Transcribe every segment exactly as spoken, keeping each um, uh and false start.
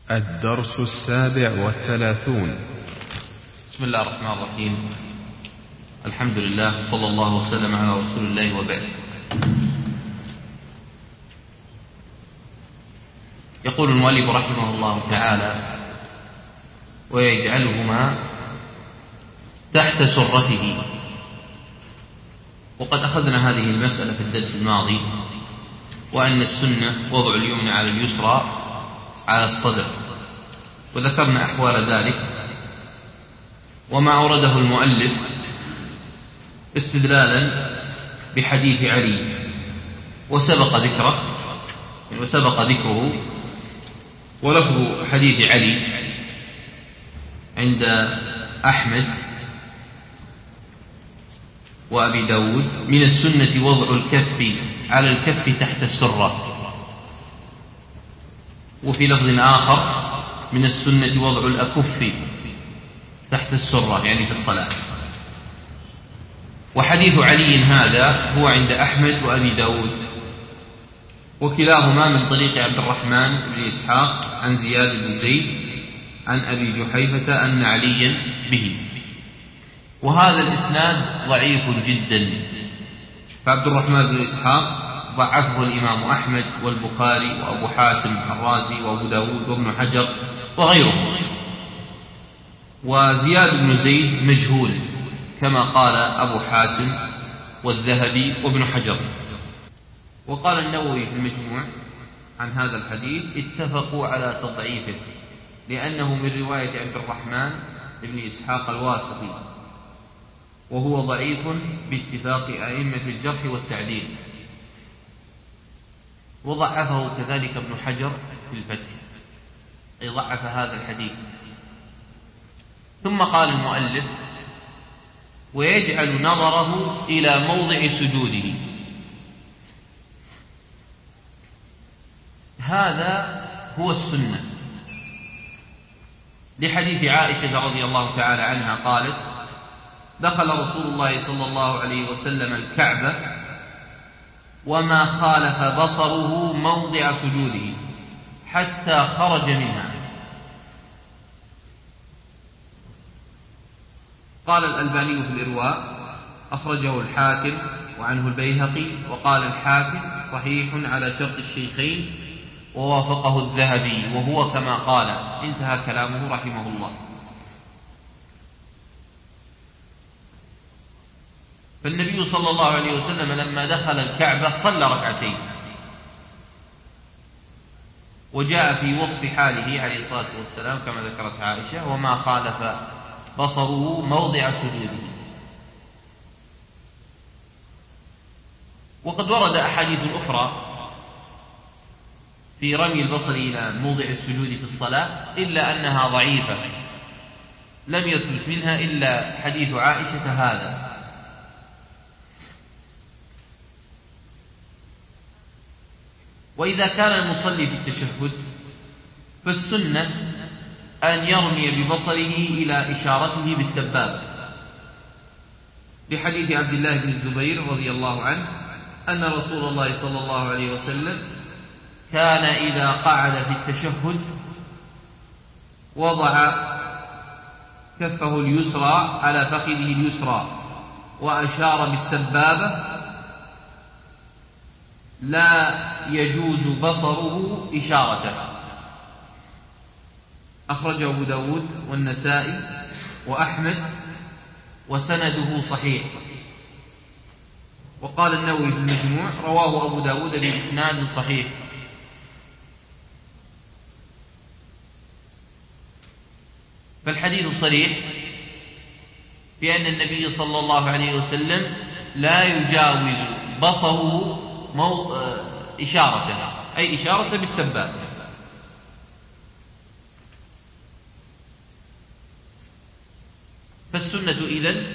الدرس السابع والثلاثون. بسم الله الرحمن الرحيم. الحمد لله صلى الله وسلم على رسول الله وبعد. يقول المؤلف رحمه الله تعالى: ويجعلهما تحت سرته. وقد أخذنا هذه المسألة في الدرس الماضي، وأن السنة وضع اليمنى على اليسرى على الصدر، وذكرنا أحوال ذلك وما أورده المؤلف استدلالا بحديث علي وسبق ذكره وسبق ذكره ولفظ حديث علي عند أحمد وأبي داود: من السنة وضع الكف على الكف تحت السرة. وفي لفظ آخر: من السنة وضع الأكف تحت السرة، يعني في الصلاة. وحديث علي هذا هو عند أحمد وأبي داود، وكلاهما من طريق عبد الرحمن بن إسحاق عن زياد بن زيد عن أبي جحيفة أن عليا به. وهذا الإسناد ضعيف جدا، فعبد الرحمن بن إسحاق ضعفه الإمام أحمد والبخاري وأبو حاتم الرازي وأبو داود وابن حجر وغيرهم. وزياد بن زيد مجهول كما قال أبو حاتم والذهبي وابن حجر. وقال النووي في المجموع عن هذا الحديث: اتفقوا على تضعيفه لأنه من رواية عبد الرحمن بن إسحاق الواسطي، وهو ضعيف باتفاق أئمة الجرح والتعديل. وضعفه كذلك ابن حجر في الفتح، أي ضعف هذا الحديث. ثم قال المؤلف: ويجعل نظره إلى موضع سجوده. هذا هو السنة، لحديث عائشة رضي الله تعالى عنها قالت: دخل رسول الله صلى الله عليه وسلم الكعبة وما خالف بصره موضع سجوده حتى خرج منها. قال الألباني في الإرواء: أخرجه الحاكم وعنه البيهقي، وقال الحاكم صحيح على شرط الشيخين، ووافقه الذهبي وهو كما قال. انتهى كلامه رحمه الله. فالنبي صلى الله عليه وسلم لما دخل الكعبة صلى ركعتين، وجاء في وصف حاله عليه الصلاة والسلام كما ذكرت عائشة: وما خالف بصره موضع سجوده. وقد ورد أحاديث أخرى في رمي البصر إلى موضع السجود في الصلاة، إلا أنها ضعيفة، لم يثبت منها إلا حديث عائشة هذا. وإذا كان المصلي في التشهد فالسنة أن يرمي ببصره إلى إشارته بالسبابة، لحديث عبد الله بن الزبير رضي الله عنه أن رسول الله صلى الله عليه وسلم كان إذا قعد في التشهد وضع كفه اليسرى على فخذه اليسرى وأشار بالسبابة، لا يجوز بصره إشارته. أخرجه أبو داود والنسائي وأحمد وسنده صحيح. وقال النووي في المجموع: رواه أبو داود بإسناد صحيح. فالحديث صريح بأن النبي صلى الله عليه وسلم لا يجاوز بصره مو... إشارته، أي إشارة بالسبابة. فالسنة إذن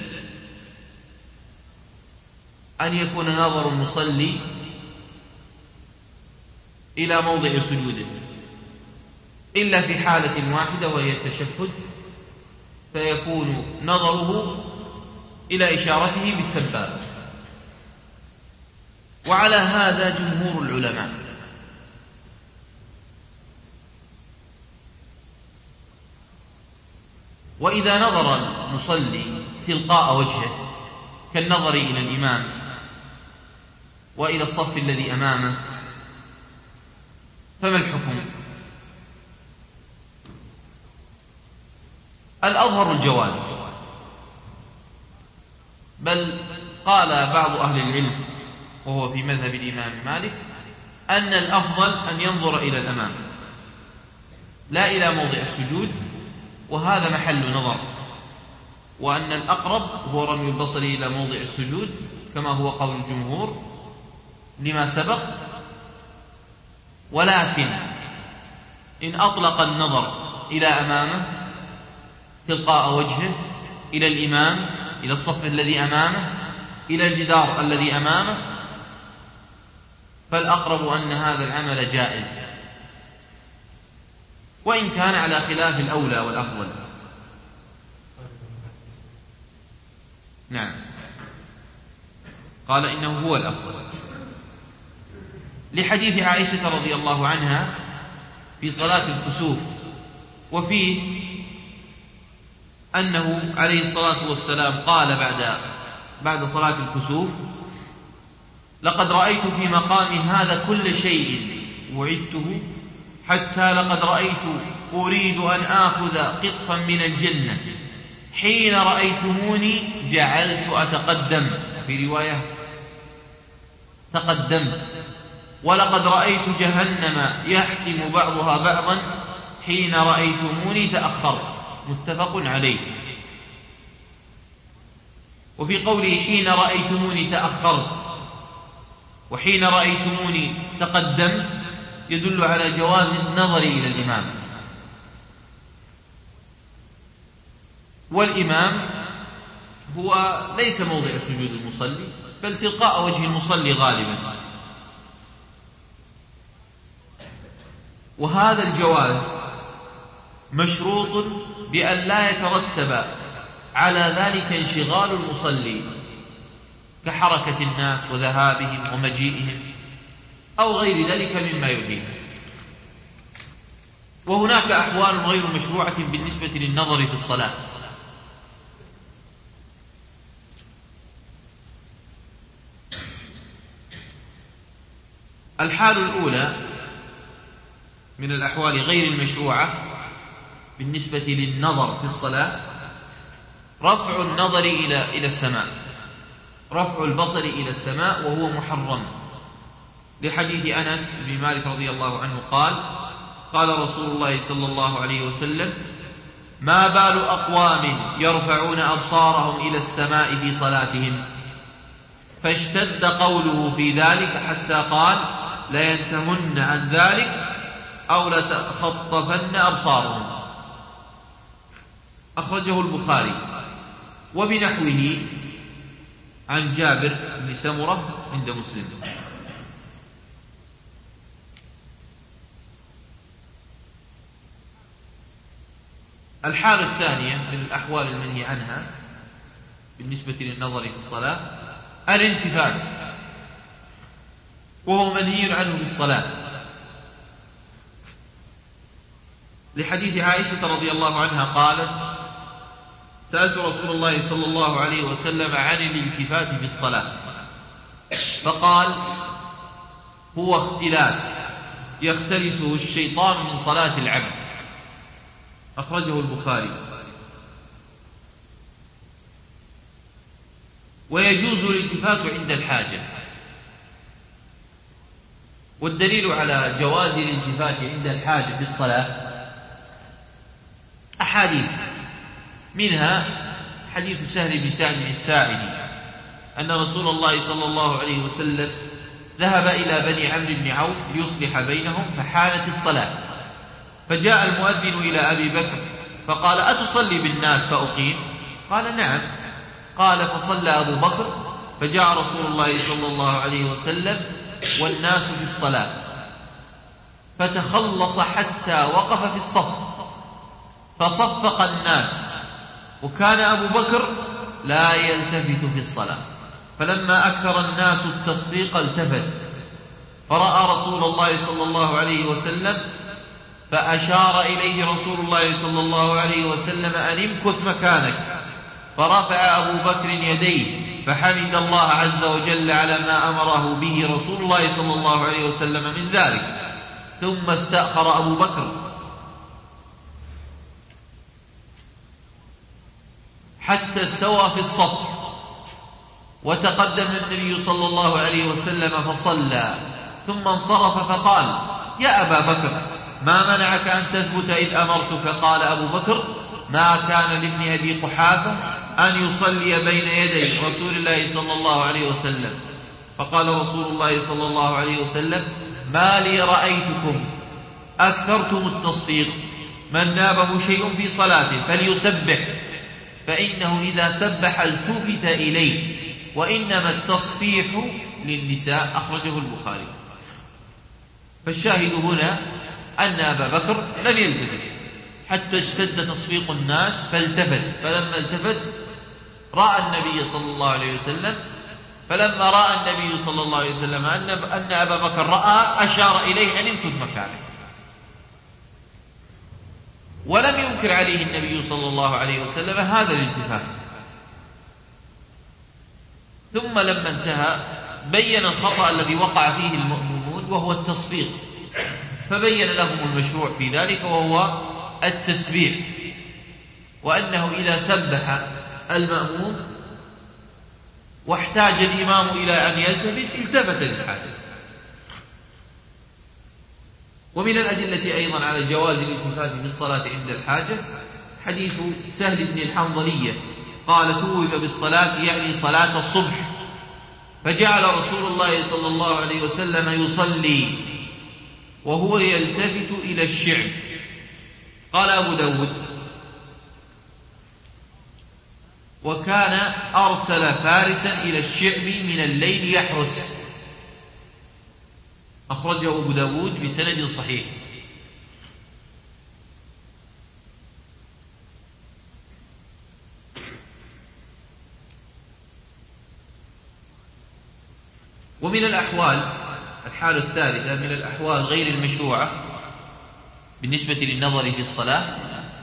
أن يكون نظر المصلي إلى موضع سجوده، إلا في حالة واحدة وهي التشهد، فيكون نظره إلى إشارته بالسبابة. وعلى هذا جمهور العلماء، وإذا نظر المصلي تلقاء وجهه كالنظر إلى الإمام وإلى الصف الذي أمامه فما الحكم؟ الأظهر الجواز، بل قال بعض أهل العلم وهو في مذهب الإمام مالك أن الأفضل أن ينظر إلى الأمام لا إلى موضع السجود، وهذا محل نظر، وأن الأقرب هو رمي البصر إلى موضع السجود كما هو قول الجمهور لما سبق. ولكن إن أطلق النظر إلى أمامه تلقاء وجهه إلى الإمام، إلى الصف الذي أمامه، إلى الجدار الذي أمامه، فالأقرب أن هذا العمل جائز، وإن كان على خلاف الأولى والأفضل. نعم، قال إنه هو الأفضل لحديث عائشة رضي الله عنها في صلاة الكسوف، وفيه أنه عليه الصلاة والسلام قال بعد بعد صلاة الكسوف: لقد رأيت في مقامي هذا كل شيء وعدته، حتى لقد رأيت أريد أن آخذ قطفا من الجنة، حين رأيتموني جعلت أتقدم، في رواية تقدمت، ولقد رأيت جهنم يحتم بعضها بعضا، حين رأيتموني تأخرت. متفق عليه. وفي قوله حين رأيتموني تأخرت وحين رأيتموني تقدمت يدل على جواز النظر إلى الإمام، والإمام هو ليس موضع سجود المصلي بل تلقاء وجه المصلي غالبا، وهذا الجواز مشروط بأن لا يترتب على ذلك انشغال المصلي كحركة الناس وذهابهم ومجيئهم أو غير ذلك مما يلهيه. وهناك أحوال غير مشروعة بالنسبة للنظر في الصلاة، الحال الأولى من الأحوال غير المشروعة بالنسبة للنظر في الصلاة رفع النظر إلى إلى السماء، رفع البصر إلى السماء، وهو محرم لحديث أنس بن مالك رضي الله عنه قال: قال رسول الله صلى الله عليه وسلم: ما بال أقوام يرفعون أبصارهم إلى السماء في صلاتهم، فاشتد قوله في ذلك حتى قال: لينتهن عن ذلك أو لتخطفن أبصارهم. أخرجه البخاري، وبنحوه عن جابر بن سمرة عند مسلم. الحالة الثانية من الأحوال المنهي عنها بالنسبة للنظر في الصلاة الالتفات، وهو منهي عنه في الصلاة لحديث عائشة رضي الله عنها قالت: سألت رسول الله صلى الله عليه وسلم عن الالتفات في الصلاة، فقال: هو اختلاس يختلسه الشيطان من صلاة العبد. أخرجه البخاري. ويجوز الالتفات عند الحاجة، والدليل على جواز الالتفات عند الحاجة في الصلاة أحاديث، منها حديث سهل بن سعد الساعدي أن رسول الله صلى الله عليه وسلم ذهب إلى بني عمرو بن عوف ليصلح بينهم، فحانت الصلاة، فجاء المؤذن إلى أبي بكر فقال: أتصلي بالناس فأقيم؟ قال: نعم. قال: فصلى أبو بكر، فجاء رسول الله صلى الله عليه وسلم والناس في الصلاة، فتخلص حتى وقف في الصف فصفق الناس، وكان أبو بكر لا يلتفت في الصلاة، فلما أكثر الناس التصفيق التفت، فرأى رسول الله صلى الله عليه وسلم فأشار إليه رسول الله صلى الله عليه وسلم أن امكث مكانك، فرفع أبو بكر يديه فحمد الله عز وجل على ما أمره به رسول الله صلى الله عليه وسلم من ذلك، ثم استأخر أبو بكر حتى استوى في الصف، وتقدم النبي صلى الله عليه وسلم فصلى، ثم انصرف فقال: يا أبا بكر، ما منعك أن تثبت إذ أمرتك؟ قال أبو بكر: ما كان لابن أبي قحافة أن يصلي بين يدي رسول الله صلى الله عليه وسلم. فقال رسول الله صلى الله عليه وسلم: ما لي رأيتكم أكثرتم التصفيق، من نابه شيء في صلاته فليسبح، فإنه إذا سبح التفت إليه، وإنما التصفيح للنساء. أخرجه البخاري. فالشاهد هنا أن أبا بكر لم يلتفت حتى اشتد تصفيق الناس فالتفت، فلما التفت رأى النبي صلى الله عليه وسلم، فلما رأى النبي صلى الله عليه وسلم أن أبا بكر رأى أشار إليه أن امكث مكانه، ولم ينكر عليه النبي صلى الله عليه وسلم هذا الالتفات. ثم لما انتهى بين الخطأ الذي وقع فيه المأمومون وهو التصفيق، فبين لهم المشروع في ذلك وهو التسبيح، وأنه إذا سبح المأموم واحتاج الإمام إلى أن يلتفت التفت للحاجة. ومن الأدلة أيضا على جواز الالتفات في الصلاة عند الحاجة حديث سهل بن الحنظلية قال: ثوب بالصلاة يعني صلاة الصبح، فجعل رسول الله صلى الله عليه وسلم يصلي وهو يلتفت إلى الشعب. قال أبو داود: وكان أرسل فارسا إلى الشعب من الليل يحرس. أخرجه أبو داود بسند صحيح. ومن الأحوال الحالة الثالثة من الأحوال غير المشروعة بالنسبة للنظر في الصلاة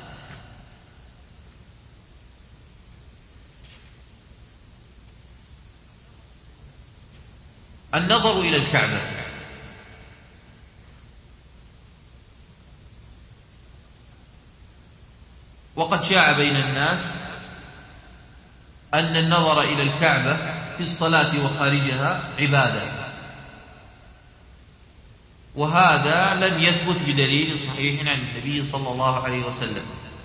النظر إلى الكعبة. وقد شاع بين الناس أن النظر إلى الكعبة في الصلاة وخارجها عبادة، وهذا لم يثبت بدليل صحيح عن النبي صلى الله عليه وسلم،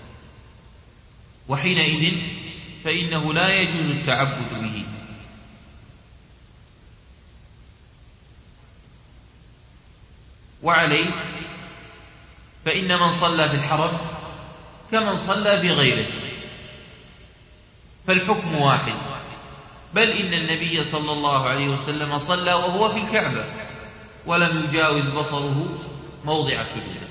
وحينئذ فإنه لا يجوز التعبد به. وعليه فإن من صلى في الحرم كمن صلى في غيره، فالحكم واحد، بل إن النبي صلى الله عليه وسلم صلى وهو في الكعبة ولم يجاوز بصره موضع سجوده.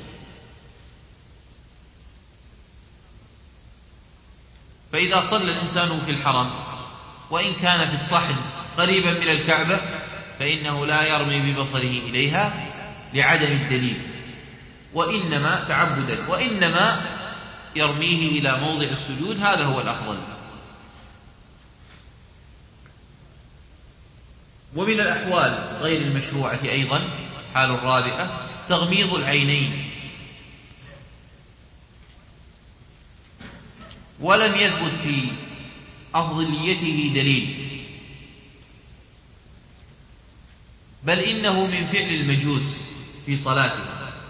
فإذا صلى الإنسان في الحرم وإن كان في الصحن قريبا من الكعبة فإنه لا يرمي ببصره إليها لعدم الدليل، وإنما تعبدا، وإنما يرميه إلى موضع السجود، هذا هو الأفضل. ومن الأحوال غير المشروعة أيضا حال الرابعة تغميض العينين، ولم يثبت في أفضليته دليل، بل إنه من فعل المجوس في صلاته،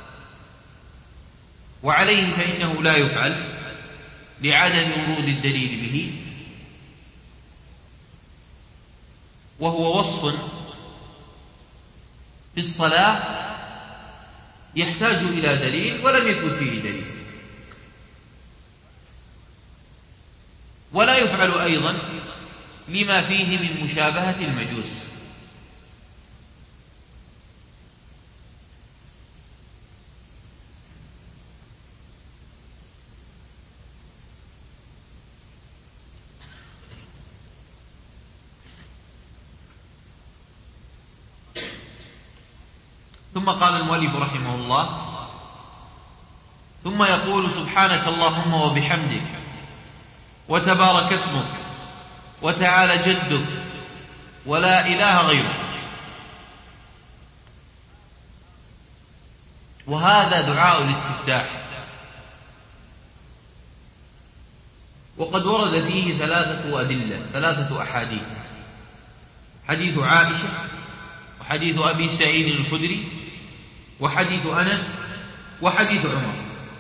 وعليه فإنه لا يفعل لعدم ورود الدليل به، وهو وصف في الصلاة يحتاج إلى دليل ولم يكن فيه دليل. ولا يفعل أيضا لما فيه من مشابهة المجوس. ثم قال المؤلف رحمه الله: ثم يقول سبحانك اللهم وبحمدك وتبارك اسمك وتعالى جدك ولا إله غيرك. وهذا دعاء الاستفتاح، وقد ورد فيه ثلاثة أدلة ثلاثة أحاديث: حديث عائشة، وحديث أبي سعيد الخدري، وحديث أنس، وحديث عمر.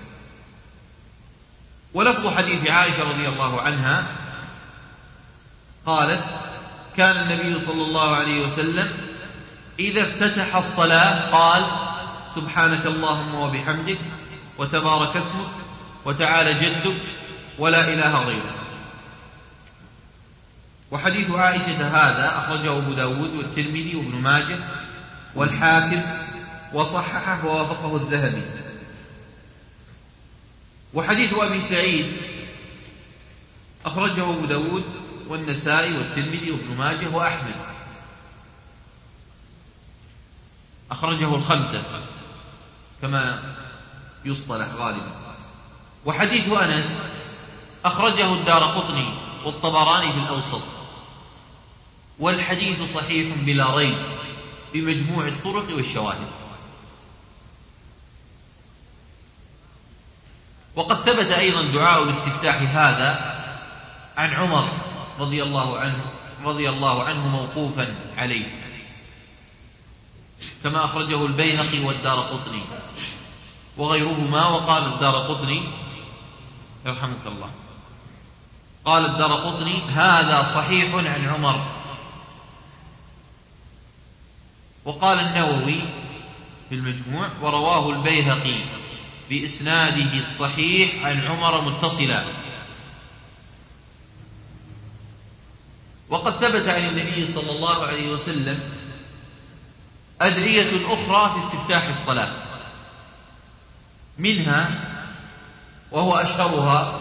ولفظ حديث عائشة رضي الله عنها قالت: كان النبي صلى الله عليه وسلم إذا افتتح الصلاة قال: سبحانك اللهم وبحمدك وتبارك اسمك وتعالى جدك ولا إله غيرك. وحديث عائشة هذا أخرجه أبو داود والترمذي وابن ماجه والحاكم وصححه ووافقه الذهبي. وحديث أبي سعيد أخرجه أبو داود والنسائي والترمذي وابن ماجه وأحمد، أخرجه الخمسة كما يصطلح غالبا. وحديث أنس أخرجه الدارقطني والطبراني في الأوسط، والحديث صحيح بلا ريب بمجموع الطرق والشواهد. وقد ثبت أيضا دعاء الاستفتاح هذا عن عمر رضي الله عنه رضي الله عنه موقوفا عليه، كما أخرجه البيهقي والدارقطني وغيرهما. وقال الدارقطني يرحمك الله، قال الدارقطني: هذا صحيح عن عمر. وقال النووي في المجموع: ورواه البيهقي بإسناده الصحيح عن عمر متصلا. وقد ثبت عن النبي صلى الله عليه وسلم أدعية أخرى في استفتاح الصلاة، منها وهو أشهرها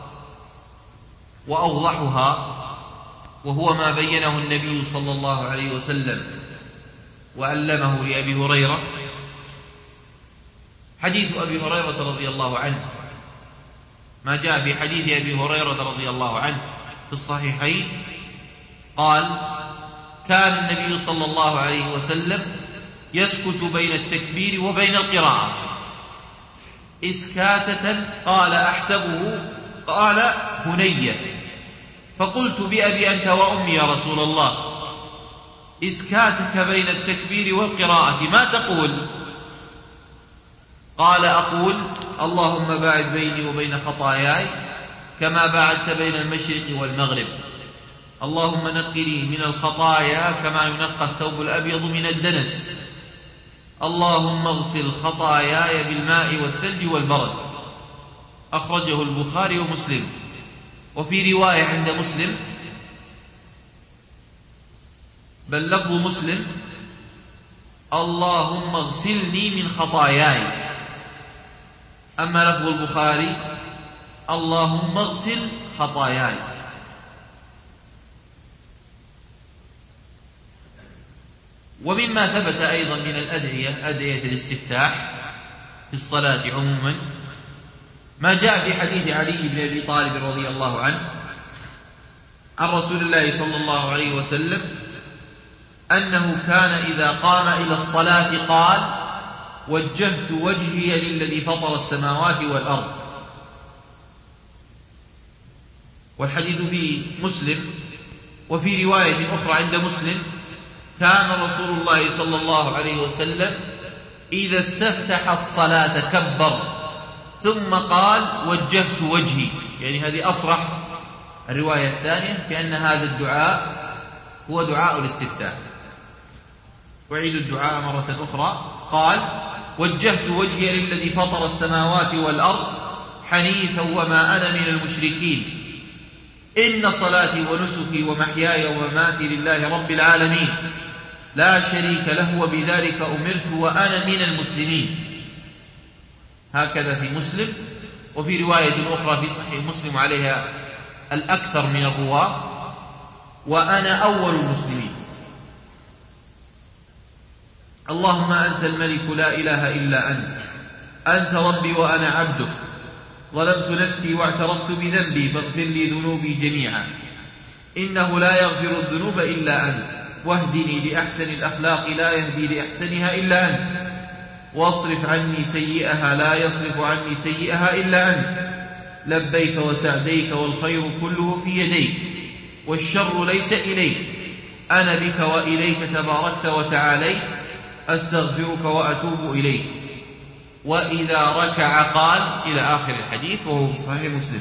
وأوضحها، وهو ما بينه النبي صلى الله عليه وسلم وعلمه لأبي هريرة، حديث أبي هريرة رضي الله عنه، ما جاء في حديث أبي هريرة رضي الله عنه في الصحيحين قال: كان النبي صلى الله عليه وسلم يسكت بين التكبير وبين القراءة إسكاتة، قال: أحسبه قال: هنية. فقلت: بأبي أنت وأمي يا رسول الله، إسكاتك بين التكبير والقراءة ما تقول؟ قال: أقول: اللهم باعد بيني وبين خطاياي كما باعدت بين المشرق والمغرب، اللهم نقني من الخطايا كما ينقى الثوب الأبيض من الدنس، اللهم اغسل خطاياي بالماء والثلج والبرد. أخرجه البخاري ومسلم. وفي رواية عند مسلم، بل لفظ مسلم: اللهم اغسلني من خطاياي. أما لفظ البخاري: اللهم اغسل خطاياي. ومما ثبت أيضا من الأدعية أدعية الاستفتاح في الصلاة عموما ما جاء في حديث علي بن أبي طالب رضي الله عنه عن رسول الله صلى الله عليه وسلم أنه كان إذا قام إلى الصلاة قال: وجهت وجهي للذي فطر السماوات والأرض. والحديث في مسلم. وفي رواية أخرى عند مسلم: كان رسول الله صلى الله عليه وسلم إذا استفتح الصلاة كبر ثم قال: وجهت وجهي. يعني هذه أصرح الرواية الثانية في أن هذا الدعاء هو دعاء الاستفتاح. وعيد الدعاء مرة أخرى: قال: وجهت وجهي للذي فطر السماوات والأرض حنيفا وما أنا من المشركين، إن صلاتي ونسكي ومحياي ومماتي لله رب العالمين لا شريك له وبذلك أمرت وأنا من المسلمين. هكذا في مسلم. وفي رواية أخرى في صحيح مسلم عليها الأكثر من الرواة: وأنا أول المسلمين. اللهم أنت الملك لا إله إلا أنت، أنت ربي وأنا عبدك، ظلمت نفسي واعترفت بذنبي فاغفر لي ذنوبي جميعا إنه لا يغفر الذنوب إلا أنت واهدني لأحسن الأخلاق لا يهدي لأحسنها إلا أنت واصرف عني سيئها لا يصرف عني سيئها إلا أنت لبيك وسعديك والخير كله في يديك والشر ليس إليك أنا بك وإليك تباركت وتعاليت أستغفرك وأتوب إليك. وإذا ركع قال إلى آخر الحديث وهو في صحيح مسلم.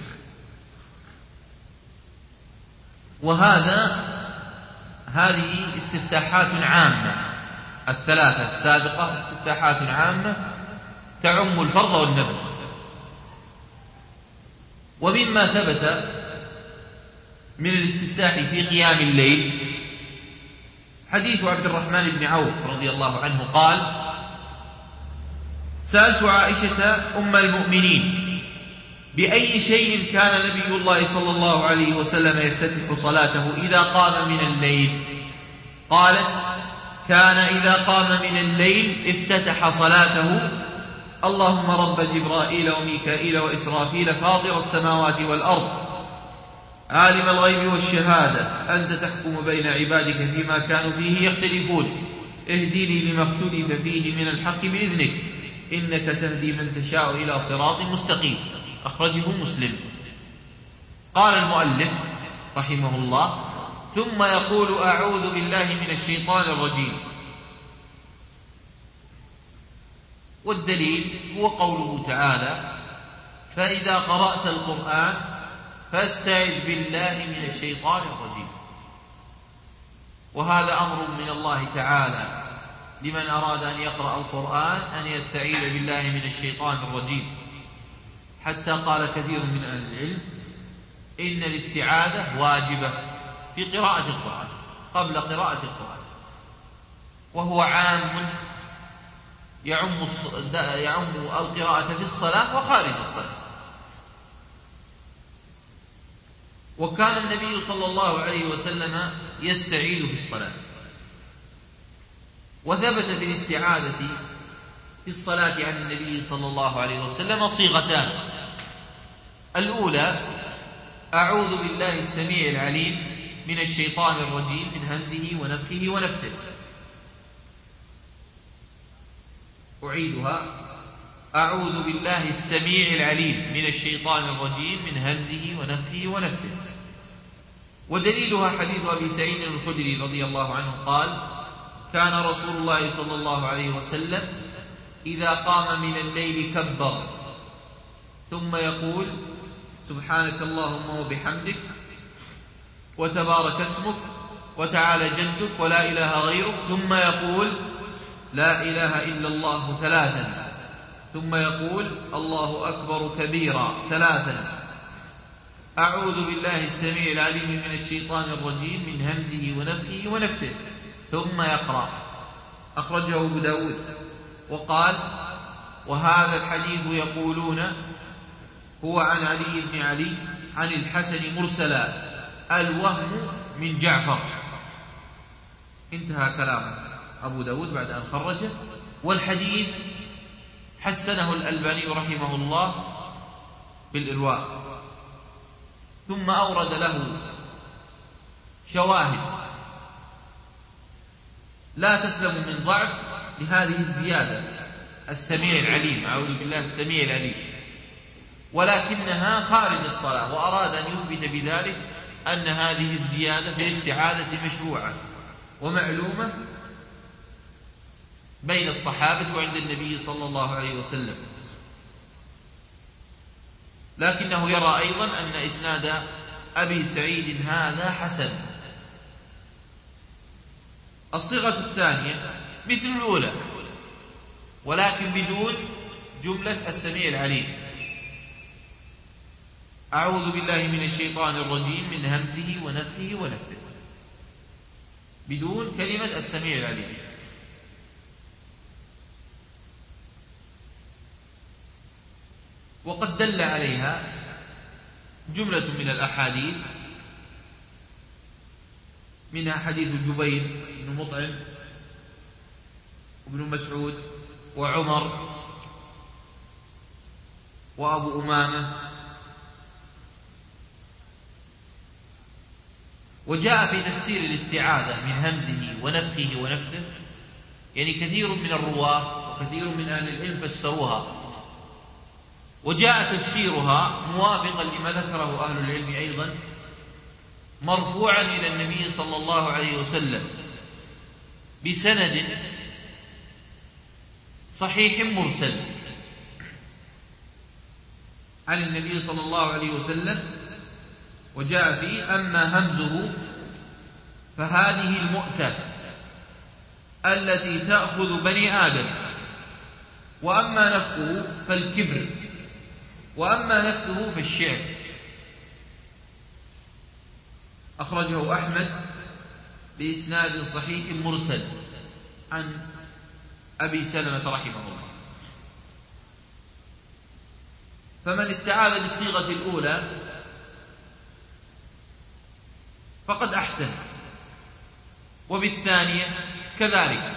وهذا هذه استفتاحات عامة، الثلاثة السابقة استفتاحات عامة تعم الفرض والنفل. ومما ثبت من الاستفتاح في قيام الليل حديث عبد الرحمن بن عوف رضي الله عنه قال: سألت عائشة أم المؤمنين بأي شيء كان نبي الله صلى الله عليه وسلم يفتتح صلاته إذا قام من الليل؟ قالت: كان إذا قام من الليل افتتح صلاته اللهم رب جبرائيل وميكائيل وإسرافيل فاطر السماوات والأرض عالم الغيب والشهادة أنت تحكم بين عبادك فيما كانوا فيه يختلفون اهدني لما اختلف فيه من الحق بإذنك إنك تهدي من تشاء إلى صراط مستقيم. أخرجه مسلم. قال المؤلف رحمه الله: ثم يقول أعوذ بالله من الشيطان الرجيم. والدليل هو قوله تعالى: فإذا قرأت القرآن فاستعذ بالله من الشيطان الرجيم. وهذا أمر من الله تعالى لمن أراد أن يقرأ القرآن أن يستعيذ بالله من الشيطان الرجيم، حتى قال كثير من أهل العلم إن الاستعاذة واجبة في قراءة القرآن قبل قراءة القرآن، وهو عام يعم يعم القراءة في الصلاة وخارج الصلاة. وكان النبي صلى الله عليه وسلم يستعيذ في الصلاة. وثبت في الاستعاذة في الصلاة عن النبي صلى الله عليه وسلم صيغتان: الأولى أعوذ بالله السميع العليم من الشيطان الرجيم من همزه ونفخه ونفثه. أعيدها: أعوذ بالله السميع العليم من الشيطان الرجيم من همزه ونفخه ونفثه. ودليلها حديث أبي سعيد الخدري رضي الله عنه قال: كان رسول الله صلى الله عليه وسلم إذا قام من الليل كبر ثم يقول: سبحانك اللهم وبحمدك وتبارك اسمك وتعالى جدك ولا إله غيرك، ثم يقول: لا إله إلا الله ثلاثا، ثم يقول: الله أكبر كبيرا ثلاثا، أعوذ بالله السميع العليم من الشيطان الرجيم من همزه ونفخه ونفثه، ثم يقرأ. أخرجه أبو داود. وقال: وهذا الحديث يقولون هو عن علي بن علي عن الحسن مرسلا، الوهم من جعفر. انتهى كلام أبو داود بعد أن خرجه. والحديث حسنه الألباني رحمه الله بالإرواء، ثم أورد له شواهد لا تسلم من ضعف لهذه الزيادة السميع العليم، أعوذ بالله السميع العليم، ولكنها خارج الصلاة، وأراد أن يثبت بذلك أن هذه الزيادة في الاستعاذة مشروعة ومعلومة بين الصحابة وعند النبي صلى الله عليه وسلم. لكنه يرى أيضا أن إسناد أبي سعيد هذا حسن. الصيغة الثانية مثل الأولى ولكن بدون جملة السميع العليم: أعوذ بالله من الشيطان الرجيم من همزه ونفخه ونفثه، بدون كلمة السميع العليم. وقد دل عليها جملة من الأحاديث، منها حديث جبير بن مطعم وابن مسعود وعمر وأبو أمامة. وجاء في تفسير الاستعاذة من همزه ونفخه ونفثه، يعني كثير من الرواة وكثير من أهل العلم فسروها، وجاء تفسيرها موافقا لما ذكره أهل العلم أيضا مرفوعا إلى النبي صلى الله عليه وسلم بسند صحيح مرسل عن النبي صلى الله عليه وسلم، وجاء فيه: أما همزه فهذه المؤتة التي تأخذ بني آدم، وأما نفخه فالكبر، وأما نفخه فالشعر. أخرجه أحمد بإسناد صحيح مرسل عن أبي سلمة رحمه الله. فمن استعاذ بالصيغة الأولى فقد أحسن، وبالثانية كذلك.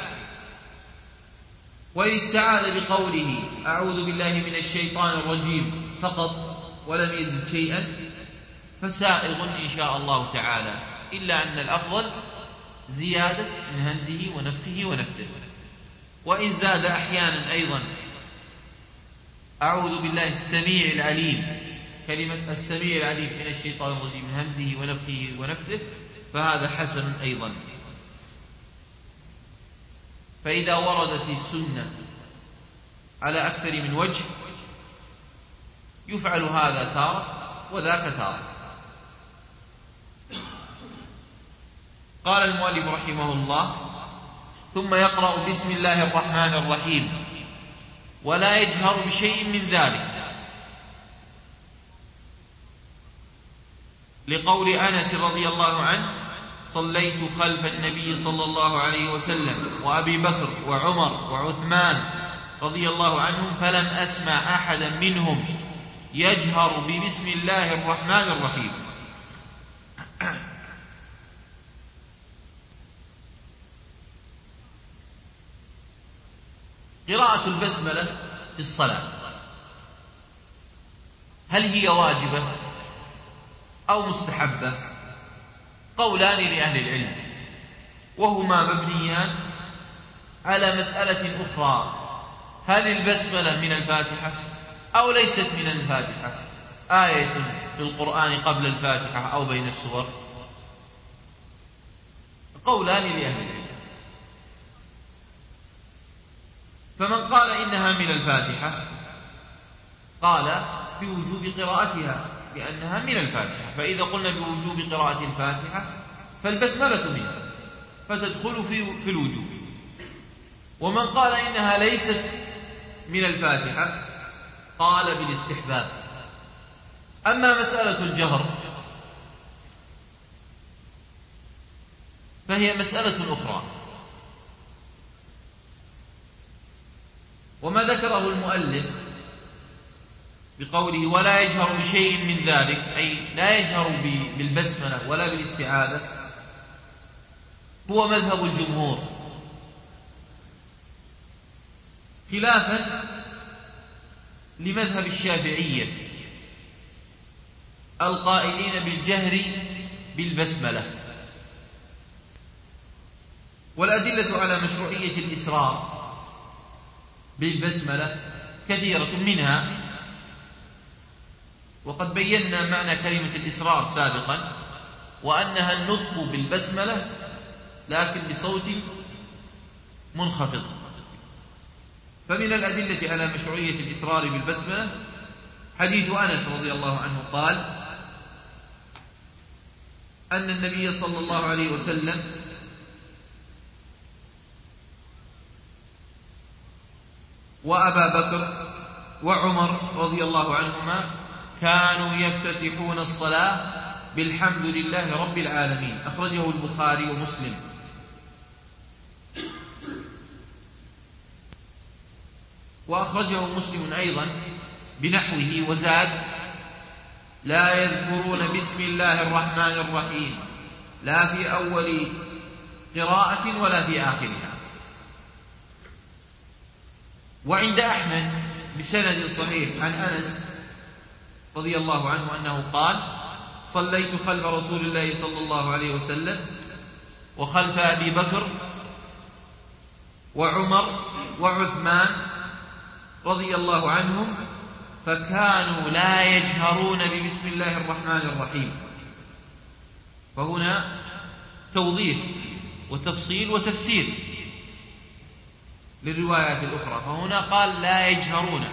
وإن استعاذ بقوله أعوذ بالله من الشيطان الرجيم فقط ولم يزد شيئا فسائغ إن شاء الله تعالى، إلا أن الأفضل زيادة من همزه ونفخه ونفثه. وإن زاد أحيانا أيضا أعوذ بالله السميع العليم، كلمة السميع العليم من الشيطان الرجيم من همزه ونفخه ونفثه، فهذا حسن أيضا. فإذا وردت السنة على أكثر من وجه يفعل هذا تارة وذاك تارة. قال المؤلف رحمه الله: ثم يقرأ بسم الله الرحمن الرحيم ولا يجهر بشيء من ذلك، لقول أنس رضي الله عنه: صليت خلف النبي صلى الله عليه وسلم وأبي بكر وعمر وعثمان رضي الله عنهم فلم أسمع أحدا منهم يجهر ببسم الله الرحمن الرحيم. قراءة البسملة في الصلاة هل هي واجبة أو مستحبة؟ قولان لأهل العلم، وهما مبنيان على مسألة أخرى: هل البسملة من الفاتحة أو ليست من الفاتحة؟ آية في القرآن قبل الفاتحة أو بين السور؟ قولان لأهل العلم. فمن قال إنها من الفاتحة قال بوجوب قراءتها لأنها من الفاتحة، فإذا قلنا بوجوب قراءة الفاتحة فالبسملة منها فتدخل في الوجوب. ومن قال إنها ليست من الفاتحة قال بالاستحباب. أما مسألة الجهر فهي مسألة أخرى، وما ذكره المؤلف بقوله ولا يجهر بشيء من ذلك، أي لا يجهر بالبسملة ولا بالاستعاذة، هو مذهب الجمهور، خلافا لمذهب الشافعية القائلين بالجهر بالبسملة. والأدلة على مشروعية الإسرار بالبسملة كثيرة، منها وقد بينا معنى كلمة الإسرار سابقا، وأنها النطق بالبسملة لكن بصوت منخفض. فمن الأدلة على مشروعية الإسرار بالبسملة حديث أنس رضي الله عنه قال أن النبي صلى الله عليه وسلم وأبا بكر وعمر رضي الله عنهما كانوا يفتتحون الصلاة بالحمد لله رب العالمين. أخرجه البخاري ومسلم. وأخرجه مسلم أيضا بنحوه وزاد لا يذكرون بسم الله الرحمن الرحيم لا في أول قراءة ولا في آخرها. وعند أحمد بسند صحيح عن أنس رضي الله عنه أنه قال: صليت خلف رسول الله صلى الله عليه وسلم وخلف أبي بكر وعمر وعثمان رضي الله عنهم، فكانوا لا يجهرون ببسم الله الرحمن الرحيم. فهنا توضيح وتفصيل وتفسير للروايات الأخرى، فهنا قال لا يجهرون،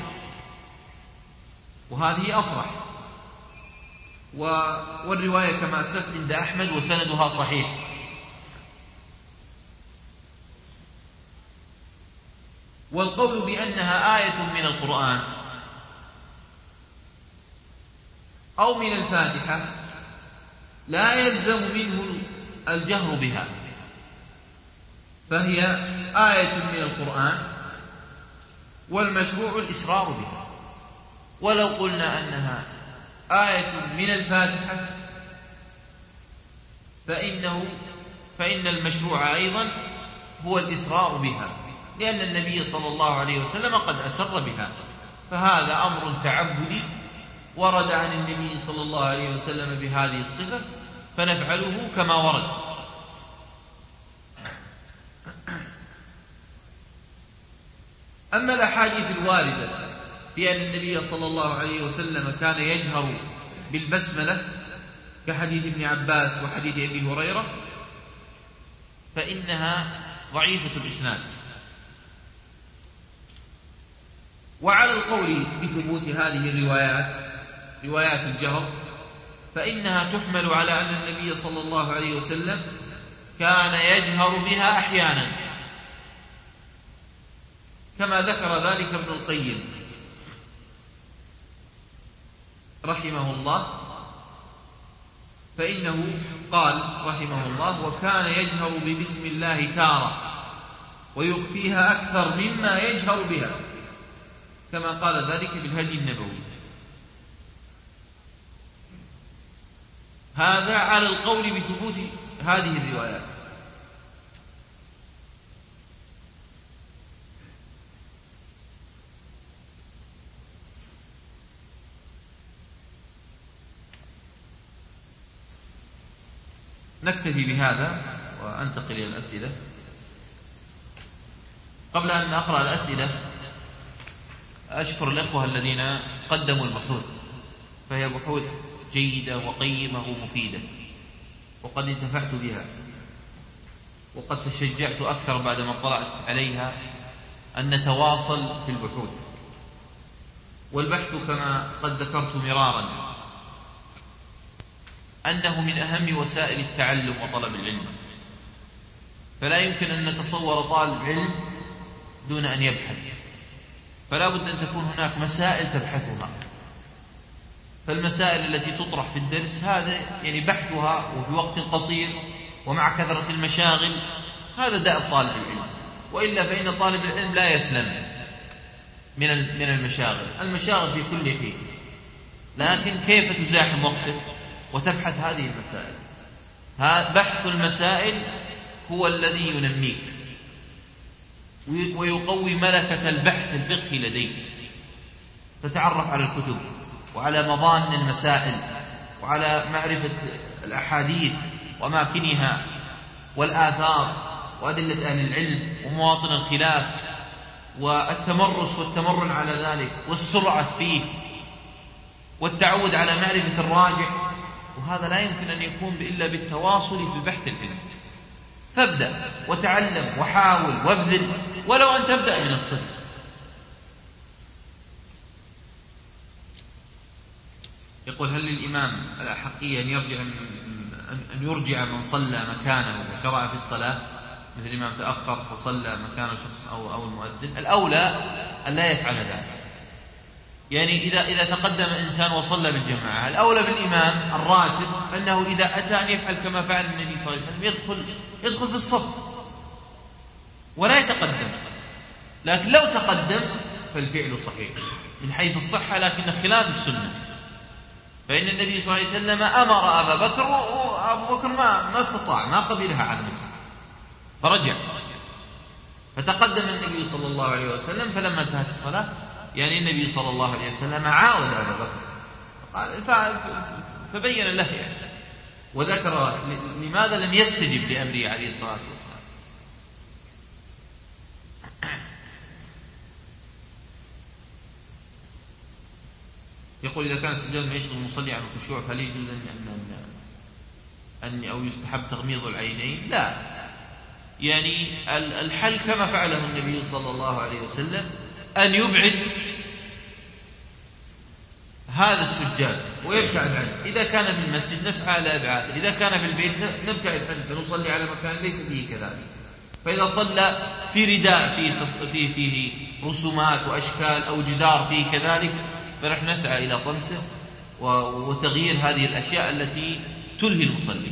وهذه أصرح، والرواية كما أسلفت عند أحمد وسندها صحيح. والقول بأنها آية من القرآن أو من الفاتحة لا يلزم منه الجهر بها، فهي آية من القرآن والمشروع الإسرار بها. ولو قلنا أنها آية من الفاتحة فإنه فإن المشروع أيضا هو الإسرار بها، لأن النبي صلى الله عليه وسلم قد أسر بها، فهذا أمر تعبدي ورد عن النبي صلى الله عليه وسلم بهذه الصفة، فنفعله كما ورد. أما الأحاديث الواردة بأن النبي صلى الله عليه وسلم كان يجهر بالبسملة كحديث ابن عباس وحديث أبي هريرة فإنها ضعيفة الإسناد. وعلى القول بثبوت هذه الروايات روايات الجهر فإنها تحمل على أن النبي صلى الله عليه وسلم كان يجهر بها أحيانا، كما ذكر ذلك ابن القيم رحمه الله، فإنه قال رحمه الله: وكان يجهر ببسم الله تارة ويخفيها أكثر مما يجهر بها، كما قال ذلك في الهدي النبوي. هذا على القول بثبوت هذه الروايات. نكتفي بهذا وأنتقل إلى الأسئلة. قبل أن أقرأ الأسئلة أشكر الأخوة الذين قدموا البحوث، فهي بحوث جيدة وقيمة ومفيدة، وقد انتفعت بها، وقد تشجعت أكثر بعدما طلعت عليها أن نتواصل في البحوث. والبحث كما قد ذكرت مرارا أنه من أهم وسائل التعلم وطلب العلم، فلا يمكن أن نتصور طالب علم دون أن يبحث، فلا بد أن تكون هناك مسائل تبحثها. فالمسائل التي تطرح في الدرس هذا يعني بحثها وفي وقت قصير ومع كثرة المشاغل، هذا دأب طالب العلم، وإلا فإن طالب العلم لا يسلم من من المشاغل. المشاغل في كل حين، لكن كيف تزاحم وقتك وتبحث هذه المسائل؟ بحث المسائل هو الذي ينميك ويقوي ملكة البحث الفقهي لديك، تتعرف على الكتب وعلى مضان المسائل وعلى معرفة الأحاديث وأماكنها والآثار وأدلة أهل العلم ومواطن الخلاف والتمرس والتمرن على ذلك والسرعة فيه والتعود على معرفة الراجح. وهذا لا يمكن أن يكون إلا بالتواصل في البحث العلمي. فابدأ وتعلم وحاول وابذل، ولو أن تبدأ من الصفر. يقول: هل للإمام الأحقية أن يرجع أن يرجع من صلى مكانه وشرع في الصلاة، مثل الإمام تأخر فصلى مكانه شخص أو أو المؤذن؟ الأولى أن لا يفعل ذلك. يعني إذا إذا تقدم إنسان وصلى بالجماعة، الأولى بالإمام الراتب أنه إذا أتى أن يفعل كما فعل النبي صلى الله عليه وسلم، يدخل يدخل في الصف ولا يتقدم. لكن لو تقدم فالفعل صحيح من حيث الصحة، لكن خلاف السنة، فإن النبي صلى الله عليه وسلم أمر أبا بكر وأبو بكر ما ما استطاع، ما قبلها على نفسه فرجع، فتقدم النبي صلى الله عليه وسلم. فلما انتهت الصلاة يعني النبي صلى الله عليه وسلم عاود أبا بكر، قال فبين له يعني، وذكر لماذا لم يستجب لأمره عليه الصلاة والسلام. يقول إذا كان السجاد ما يشغل المصلي عن الخشوع فهل يجوز أن أن أو يستحب تغميض العينين؟ لا، يعني الحل كما فعله النبي صلى الله عليه وسلم، أن يبعد هذا السجاد ويبتعد عنه. إذا كان في المسجد نسعى إلى إبعاده، إذا كان في البيت نبتعد عنه فنصلي على مكان ليس فيه كذلك. فإذا صلى في رداء فيه, فيه, فيه رسومات وأشكال أو جدار فيه كذلك فنحن نسعى إلى طمسه وتغيير هذه الأشياء التي تلهي المصلي.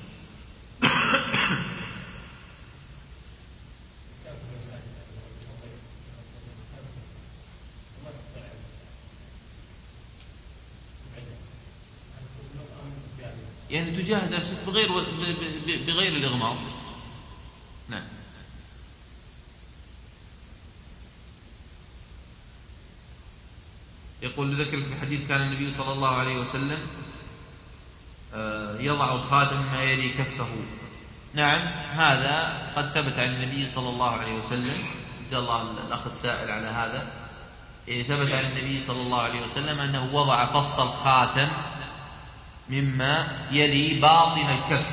يعني تجاهد نفسك بغير بغير الإغماض. نعم. يقول ذكر في حديث كان النبي صلى الله عليه وسلم يضع الخاتم ما يلي كفه. نعم، هذا قد ثبت عن النبي صلى الله عليه وسلم. إن شاء الله الأخ السائل على هذا، يعني ثبت عن النبي صلى الله عليه وسلم أنه وضع فص الخاتم مما يلي باطن الكف،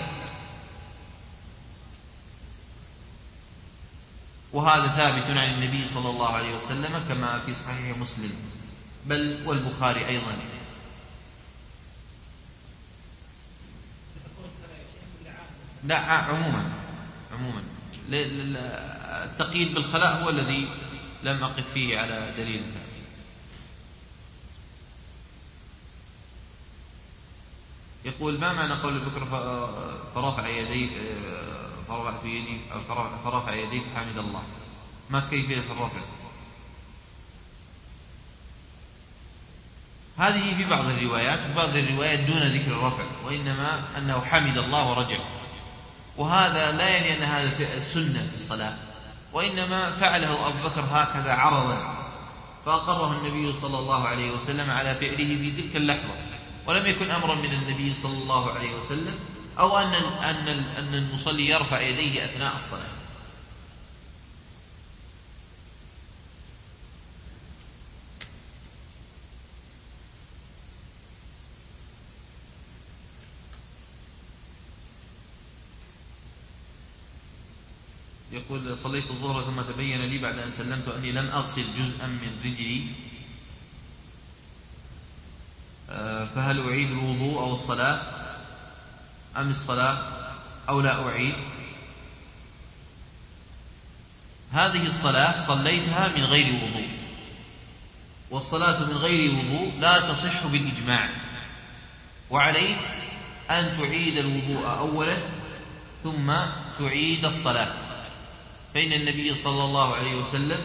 وهذا ثابت عن النبي صلى الله عليه وسلم كما في صحيح مسلم بل والبخاري أيضا. لا، عموما عموما التقييد بالخلاء هو الذي لم أقف فيه على دليل. يقول ما معنى قول البكر فرفع يديه فرفع في يديه فرفع يديه حمد الله؟ ما كيفية الرفع؟ هذه في بعض الروايات، في بعض الروايات دون ذكر الرفع، وإنما أنه حمد الله ورجع، وهذا لا يعني أن هذا سنة في الصلاة، وإنما فعله أبو بكر هكذا عرضا، فأقره النبي صلى الله عليه وسلم على فعله في تلك اللحظة، ولم يكن أمرا من النبي صلى الله عليه وسلم أو أن أن أن المصلي يرفع يديه أثناء الصلاة. يقول صليت الظهر ثم تبين لي بعد أن سلمت أني لم أغسل جزءا من رجلي، فهل أعيد الوضوء أو الصلاة أم الصلاة أو لا أعيد؟ هذه الصلاة صليتها من غير وضوء، والصلاة من غير وضوء لا تصح بالإجماع، وعليك أن تعيد الوضوء أولا ثم تعيد الصلاة، فإن النبي صلى الله عليه وسلم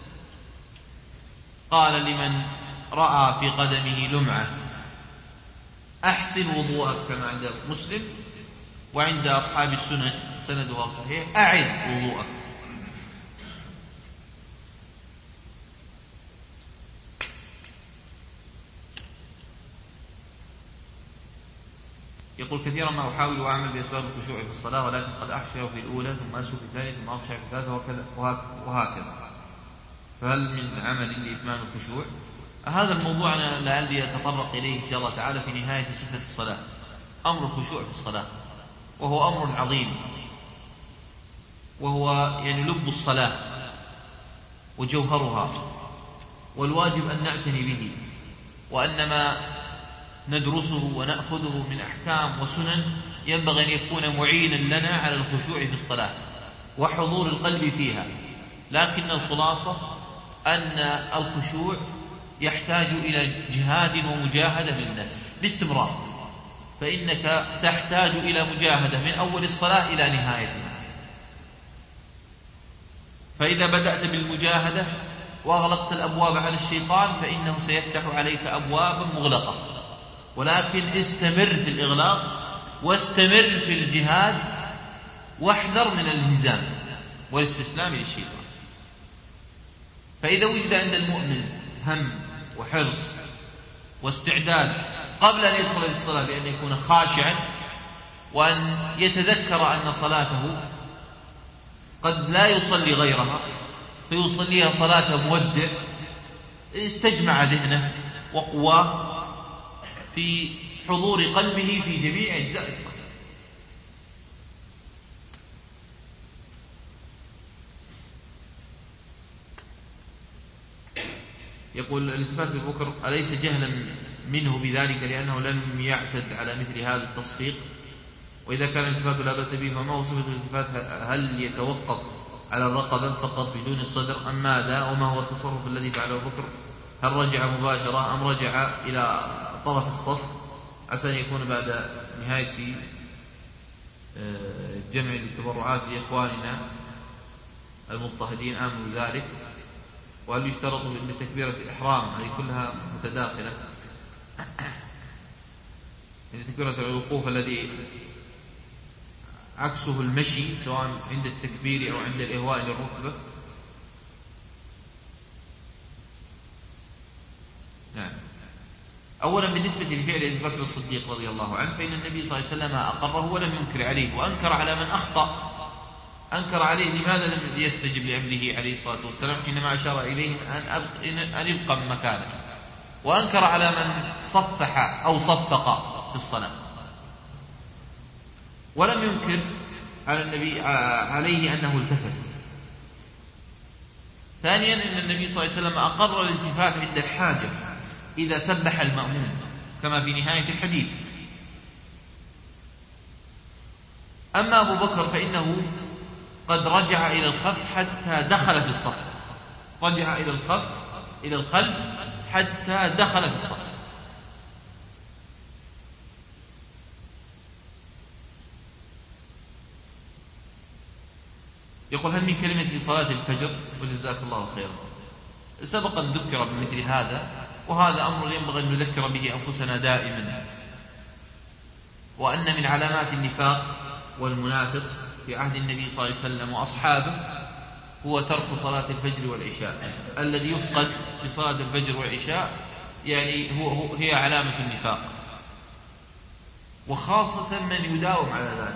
قال لمن رأى في قدمه لمعة أحسن وضوءك كما عند مسلم، وعند أصحاب السنن سندها صحيح أعد وضوءك. يقول كثيرا ما أحاول وأعمل بأسباب الخشوع في الصلاة، ولكن قد أخشى في الأولى ثم أسوء في الثانية ثم أخشى في الثالثة وهكذا، فهل من عمل لإتمام الخشوع؟ هذا الموضوع أنا لعلي أتطرق إليه إن شاء الله تعالى في نهاية صفة الصلاة، أمر الخشوع في الصلاة، وهو أمر عظيم، وهو يعني لب الصلاة وجوهرها، والواجب أن نعتني به، وأن ما ندرسه ونأخذه من أحكام وسنن ينبغي أن يكون معينا لنا على الخشوع في الصلاة وحضور القلب فيها. لكن الخلاصة أن الخشوع يحتاج إلى جهاد ومجاهدة بالنفس باستمرار، فإنك تحتاج إلى مجاهدة من أول الصلاة إلى نهايتها. فإذا بدأت بالمجاهدة وأغلقت الأبواب على الشيطان فإنه سيفتح عليك أبوابا مغلقة، ولكن استمر في الإغلاق واستمر في الجهاد، واحذر من الانهزام والاستسلام للشيطان. فإذا وجد عند المؤمن هم وحرص واستعداد قبل أن يدخل في الصلاة بأن يكون خاشعا، وأن يتذكر أن صلاته قد لا يصلي غيرها فيصليها صلاة مودع، استجمع ذهنه وقواه في حضور قلبه في جميع أجزاء الصلاة. يقول الالتفات ببكر أليس جهلا منه بذلك لأنه لم يعتد على مثل هذا التصفيق؟ وإذا كان الالتفات لا بأس به فما هو صفة الالتفات؟ هل يتوقف على الرقبة فقط بدون الصدر أم ماذا؟ وما هو التصرف الذي فعله بكر؟ هل رجع مباشرة أم رجع إلى طرف الصف عسى أن يكون بعد نهاية جمع التبرعات لإخواننا المضطهدين آمنوا بذلك؟ وهل يشترط لتكبيرة الإحرام؟ هذه كلها متداخلة. تكبيرة الوقوف الذي عكسه المشي سواء عند التكبير أو عند الإهواء للركبة. نعم. أولا بالنسبة لفعل أبي بكر الصديق رضي الله عنه فإن النبي صلى الله عليه وسلم أقره ولم ينكر عليه، وأنكر على من أخطأ. أنكر عليه لماذا لم يستجب لأمره عليه الصلاة والسلام حينما أشار إليه أن يبقى مكانه، وأنكر على من صفح أو صفق في الصلاة، ولم ينكر على النبي عليه أنه التفت. ثانيا أن النبي صلى الله عليه وسلم أقر الالتفات عند الحاجة إذا سبح المأموم كما في نهاية الحديث. أما أبو بكر فإنه قد رجع إلى الخلف حتى دخل في الصف، رجع إلى الخلف إلى الخلف حتى دخل في الصف. يقول هل من كلمة لصلاة الفجر؟ وجزاك الله خيرا. سبق أن ذكر بمثل هذا، وهذا أمر ينبغي أن نذكر به أنفسنا دائما، وأن من علامات النفاق والمنافق في عهد النبي صلى الله عليه وسلم وأصحابه هو ترك صلاة الفجر والعشاء. الذي يفقد في صلاة الفجر والعشاء يعني هو, هو هي علامة النفاق، وخاصة من يداوم على ذلك.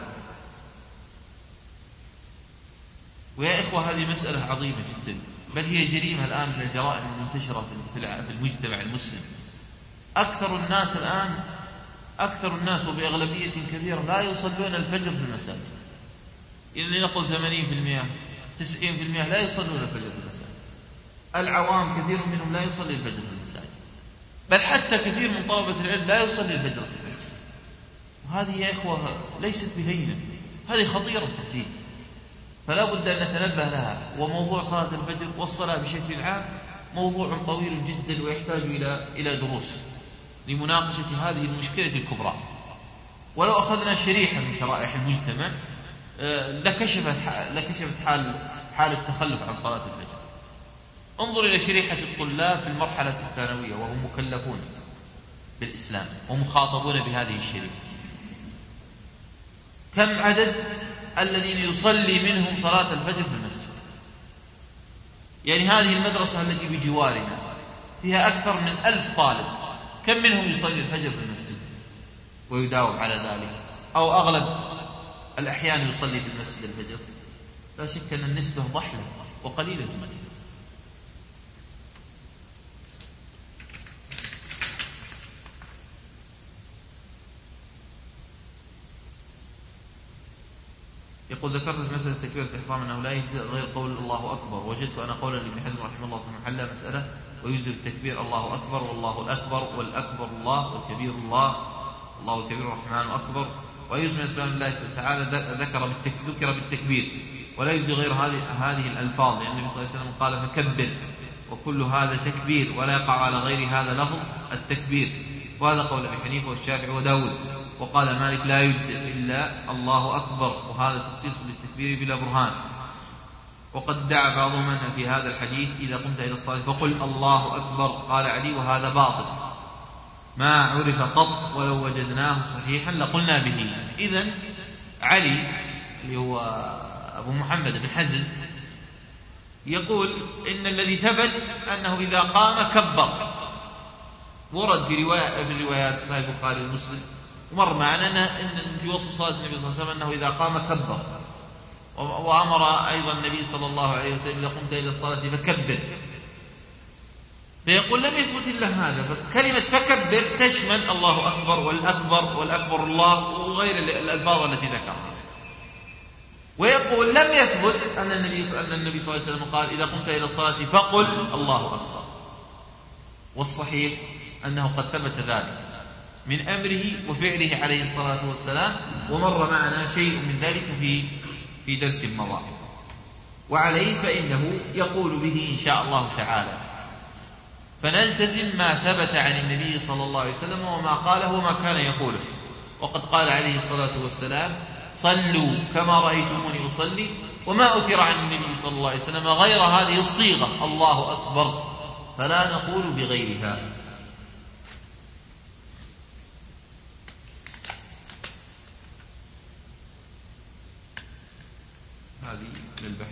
ويا إخوة هذه مسألة عظيمة جدا، بل هي جريمة الآن من الجرائم المنتشرة في المجتمع المسلم. أكثر الناس الآن أكثر الناس وبأغلبية كبيرة لا يصلون الفجر في المساجد، إلا نقول ثمانين بالمئة تسعين بالمئة لا يصلون الفجر في المساجد. العوام كثير منهم لا يصلي الفجر في المساجد، بل حتى كثير من طلبة العلم لا يصلي الفجر في المساجد. وهذه يا إخوة ليست بهينة، هذه خطيرة في الدين، فلا بد أن نتنبه لها. وموضوع صلاة الفجر والصلاة بشكل عام موضوع طويل جدا ويحتاج إلى إلى دروس لمناقشة هذه المشكلة الكبرى. ولو أخذنا شريحة من شرائح المجتمع لكشفت لكشفت حال حال التخلف عن صلاة الفجر. انظر إلى شريحة الطلاب في المرحلة الثانوية وهم مكلفون بالإسلام ومخاطبون بهذه الشريحة، كم عدد الذين يصلي منهم صلاة الفجر في المسجد؟ يعني هذه المدرسة التي بجوارنا فيها أكثر من ألف طالب، كم منهم يصلي الفجر في المسجد ويداوم على ذلك؟ أو أغلب الأحيان يصلي في المسجد الفجر؟ لا شك أن النسبة ضحلة وقليلة جدا. يقول ذكرت في مسألة تكبيرة الإحرام أنه لا يجزئ غير قول الله أكبر، وجدت أنا قولا لابن حزم رحمه الله في محل مسألة ويجزئ التكبير الله أكبر والله الأكبر والأكبر الله والكبير الله الله الكبير الرحمن أكبر، ويجزئ من أسماء الله تعالى ذكر ذكر بالتكبير ولا يجزئ غير هذه هذه الألفاظ، لأن النبي صلى الله عليه وسلم قال فكبر، وكل هذا تكبير ولا يقع على غير هذا لفظ التكبير. وهذا قول أبي حنيفة والشافعي وداود. وقال مالك لا يجزئ إلا الله أكبر، وهذا تخصيص للتكبير بلا برهان. وقد دعا بعضهم أن في هذا الحديث إذا قمت إلى الصلاة فقل الله أكبر. قال علي وهذا باطل ما عرف قط ولو وجدناه صحيحا لقلنا به. إذن علي اللي هو أبو محمد بن حزم يقول إن الذي ثبت أنه إذا قام كبر، ورد في رواية في الروايات في صحيح البخاري ومسلم ومر معنا أن في وصف صلاة النبي صلى الله عليه وسلم أنه إذا قام كبر، وأمر أيضا النبي صلى الله عليه وسلم إذا قمت إلى الصلاة فكبر، فيقول لم يثبت إلا هذا، فكلمة فكبر تشمل الله أكبر والأكبر والأكبر الله وغير الألفاظ التي ذكرها. ويقول لم يثبت أن النبي أن النبي صلى الله عليه وسلم قال إذا قمت إلى الصلاة فقل الله أكبر، والصحيح أنه قد ثبت ذلك من أمره وفعله عليه الصلاة والسلام، ومر معنا شيء من ذلك في في درس مضى، وعليه فإنه يقول به إن شاء الله تعالى. فنلتزم ما ثبت عن النبي صلى الله عليه وسلم وما قاله وما كان يقوله. وقد قال عليه الصلاة والسلام صلوا كما رأيتموني أصلي، وما أثر عن النبي صلى الله عليه وسلم غير هذه الصيغة الله أكبر، فلا نقول بغيرها. هذه للبحث.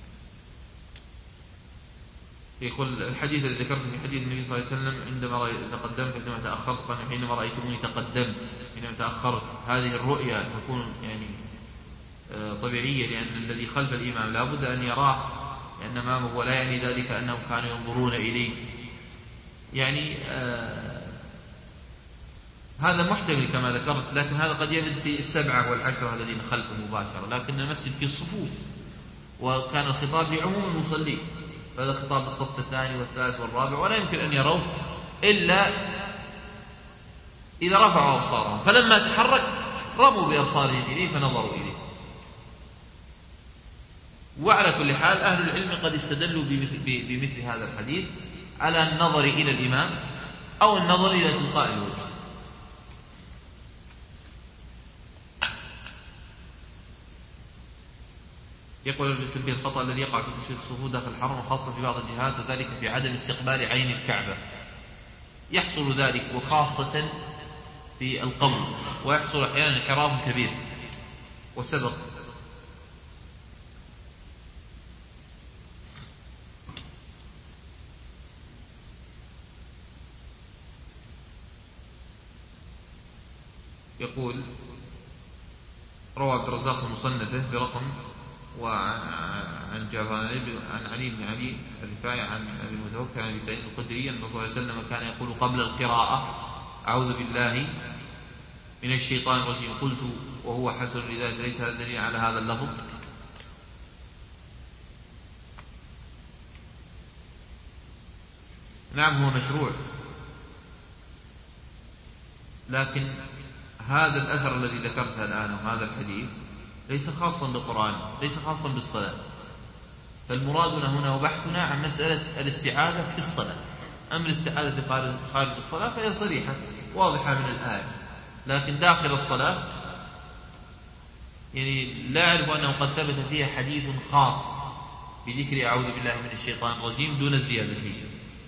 يقول الحديث الذي ذكرته في حديث النبي صلى الله عليه وسلم عندما تقدمت عندما تأخرت، قال حينما رأيتموني تقدمت، حينما تأخرت. هذه الرؤيا تكون يعني طبيعية، لأن الذي خلف الإمام لا بد أن يراه لأن أمامه، ولا يعني ذلك أنهم كانوا ينظرون إليه. يعني آه هذا محتمل كما ذكرت، لكن هذا قد يرد في السبعة والعشرة الذين خلفه مباشرة، لكن المسجد فيه الصفوف، وكان الخطاب لعموم المصلين، فهذا خطاب الصف الثاني والثالث والرابع، ولا يمكن أن يروه إلا إذا رفعوا أبصارهم، فلما تحرك رموا بأبصارهم إليه فنظروا إليه. وعلى كل حال أهل العلم قد استدلوا بمثل هذا الحديث على النظر إلى الإمام أو النظر إلى تلقاء الوجه. يقول التنبيه الخطأ الذي يقع في تشريع الصفوف داخل الحرم وخاصة في بعض الجهات، وذلك في عدم استقبال عين الكعبة. يحصل ذلك وخاصة في القبر، ويحصل أحيانا انحراف كبير. وسبق يقول روى عبد الرزاق مصنفه برقم وعن جعفر عن علي بن علي الرفاعي عن ابي المتوكل عن ابي سعيد الخدري ان الرسول صلى الله عليه وسلم كان يقول قبل القراءة اعوذ بالله من الشيطان الرجيم. قلت وهو حسن لذلك ليس هذا دليل على هذا اللفظ؟ نعم هو مشروع، لكن هذا الأثر الذي ذكرته الآن وهذا الحديث ليس خاصا بالقرآن، ليس خاصا بالصلاة، فالمرادنا هنا وبحثنا عن مسألة الاستعاذة في الصلاة. أما الاستعاذة خارج الصلاة فهي صريحة واضحة من الآية، لكن داخل الصلاة يعني لا أعرف أنه قد ثبت فيها حديث خاص بذكر أعوذ بالله من الشيطان الرجيم دون الزيادة فيه.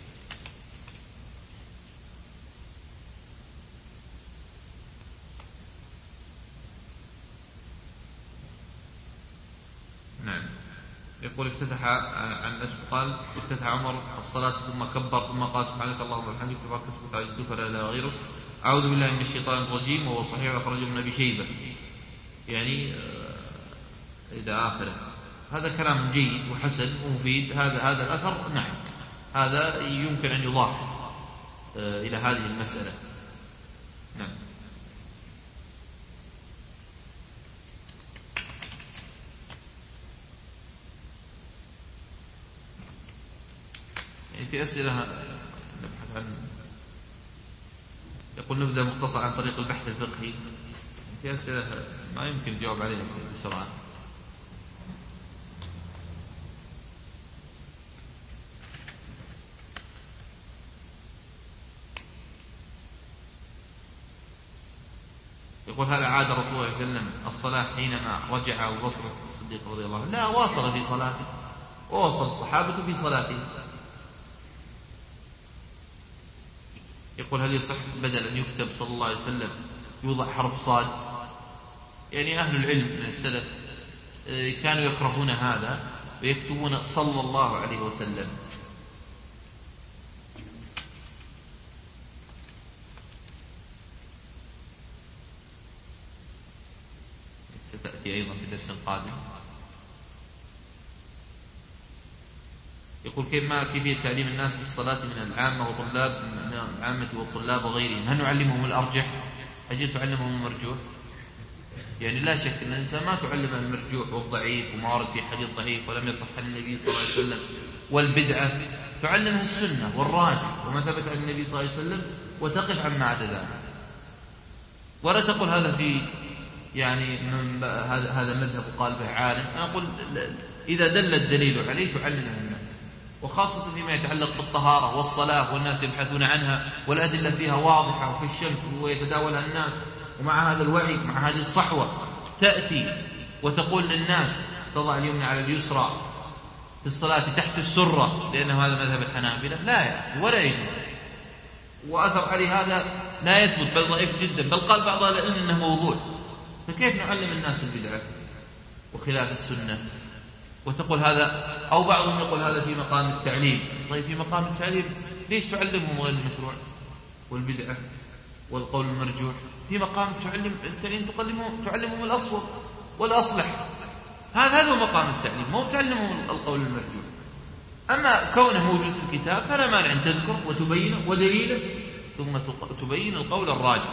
نعم. يقول افتتح عن الناس قال افتتح عمر الصلاة ثم كبر ثم قال سبحانك اللهم وبحمدك تبارك اسمك وتعالى جدك ولا اله غيرك أعوذ بالله من الشيطان الرجيم، وهو صحيح أخرجه ابن أبي شيبة يعني إلى آخره. هذا كلام جيد وحسن ومفيد. هذا هذا الأثر نعم هذا يمكن أن يضاف إلى هذه المسألة. نعم. يعني في أسئلة نبحث عن يقول نبدأ مختصر عن طريق البحث الفقهي. في أسئلة ما يمكن الجواب عليها بسرعة. يقول هل أعاد رسول الله صلى الله عليه وسلم الصلاة حينما رجع أبو بكر الصديق رضي الله عنه؟ لا، واصل في صلاته ووصل الصحابة في صلاته. يقول هل يصح بدل أن يكتب صلى الله عليه وسلم يوضع حرف صاد؟ يعني أهل العلم من السلف كانوا يكرهون هذا ويكتبون صلى الله عليه وسلم. ستأتي أيضا في درس قادم. يقول كيف ما كيفية تعليم الناس بالصلاة من العامة وطلاب من العامة والطلاب وغيرهم؟ هل نعلمهم الأرجح؟ أجل تعلمهم المرجوح؟ يعني لا شك أن الإنسان ما تعلم المرجوح والضعيف وما ورد في حديث ضعيف ولم يصح عن النبي صلى الله عليه وسلم والبدعة، تعلمها السنة والراجح وما ثبت عن النبي صلى الله عليه وسلم وتقف عما عدا ذلك. ولا تقول هذا في يعني هذا هذا مذهب وقال به عالم. أنا أقول إذا دل الدليل عليه تعلمه الناس، وخاصة فيما يتعلق بالطهارة والصلاة والناس يبحثون عنها والأدلة فيها واضحة وكالشمس ويتداولها الناس، ومع هذا الوعي مع هذه الصحوة تأتي وتقول للناس تضع اليمنى على اليسرى في الصلاة تحت السرة لأنه هذا مذهب الحنابلة، لا يعني ولا يجوز، وأثر عليه هذا لا يثبت بل ضعيف جدا، بل قال بعض أهل العلم أنه موضوع. فكيف نعلم الناس البدعة وخلاف السنة وتقول هذا؟ أو بعضهم يقول هذا في مقام التعليم. طيب في مقام التعليم ليش تعلمهم غير المشروع والبدعة والقول المرجوح؟ في مقام تعلم التعليم تعلمهم تعلمهم الأصوب والأصلح، هذا هذا هو مقام التعليم، مو تعلمهم القول المرجوح. أما كونه موجود في الكتاب فلا مانع أن تذكر وتبينه ودليله ثم تبين القول الراجح.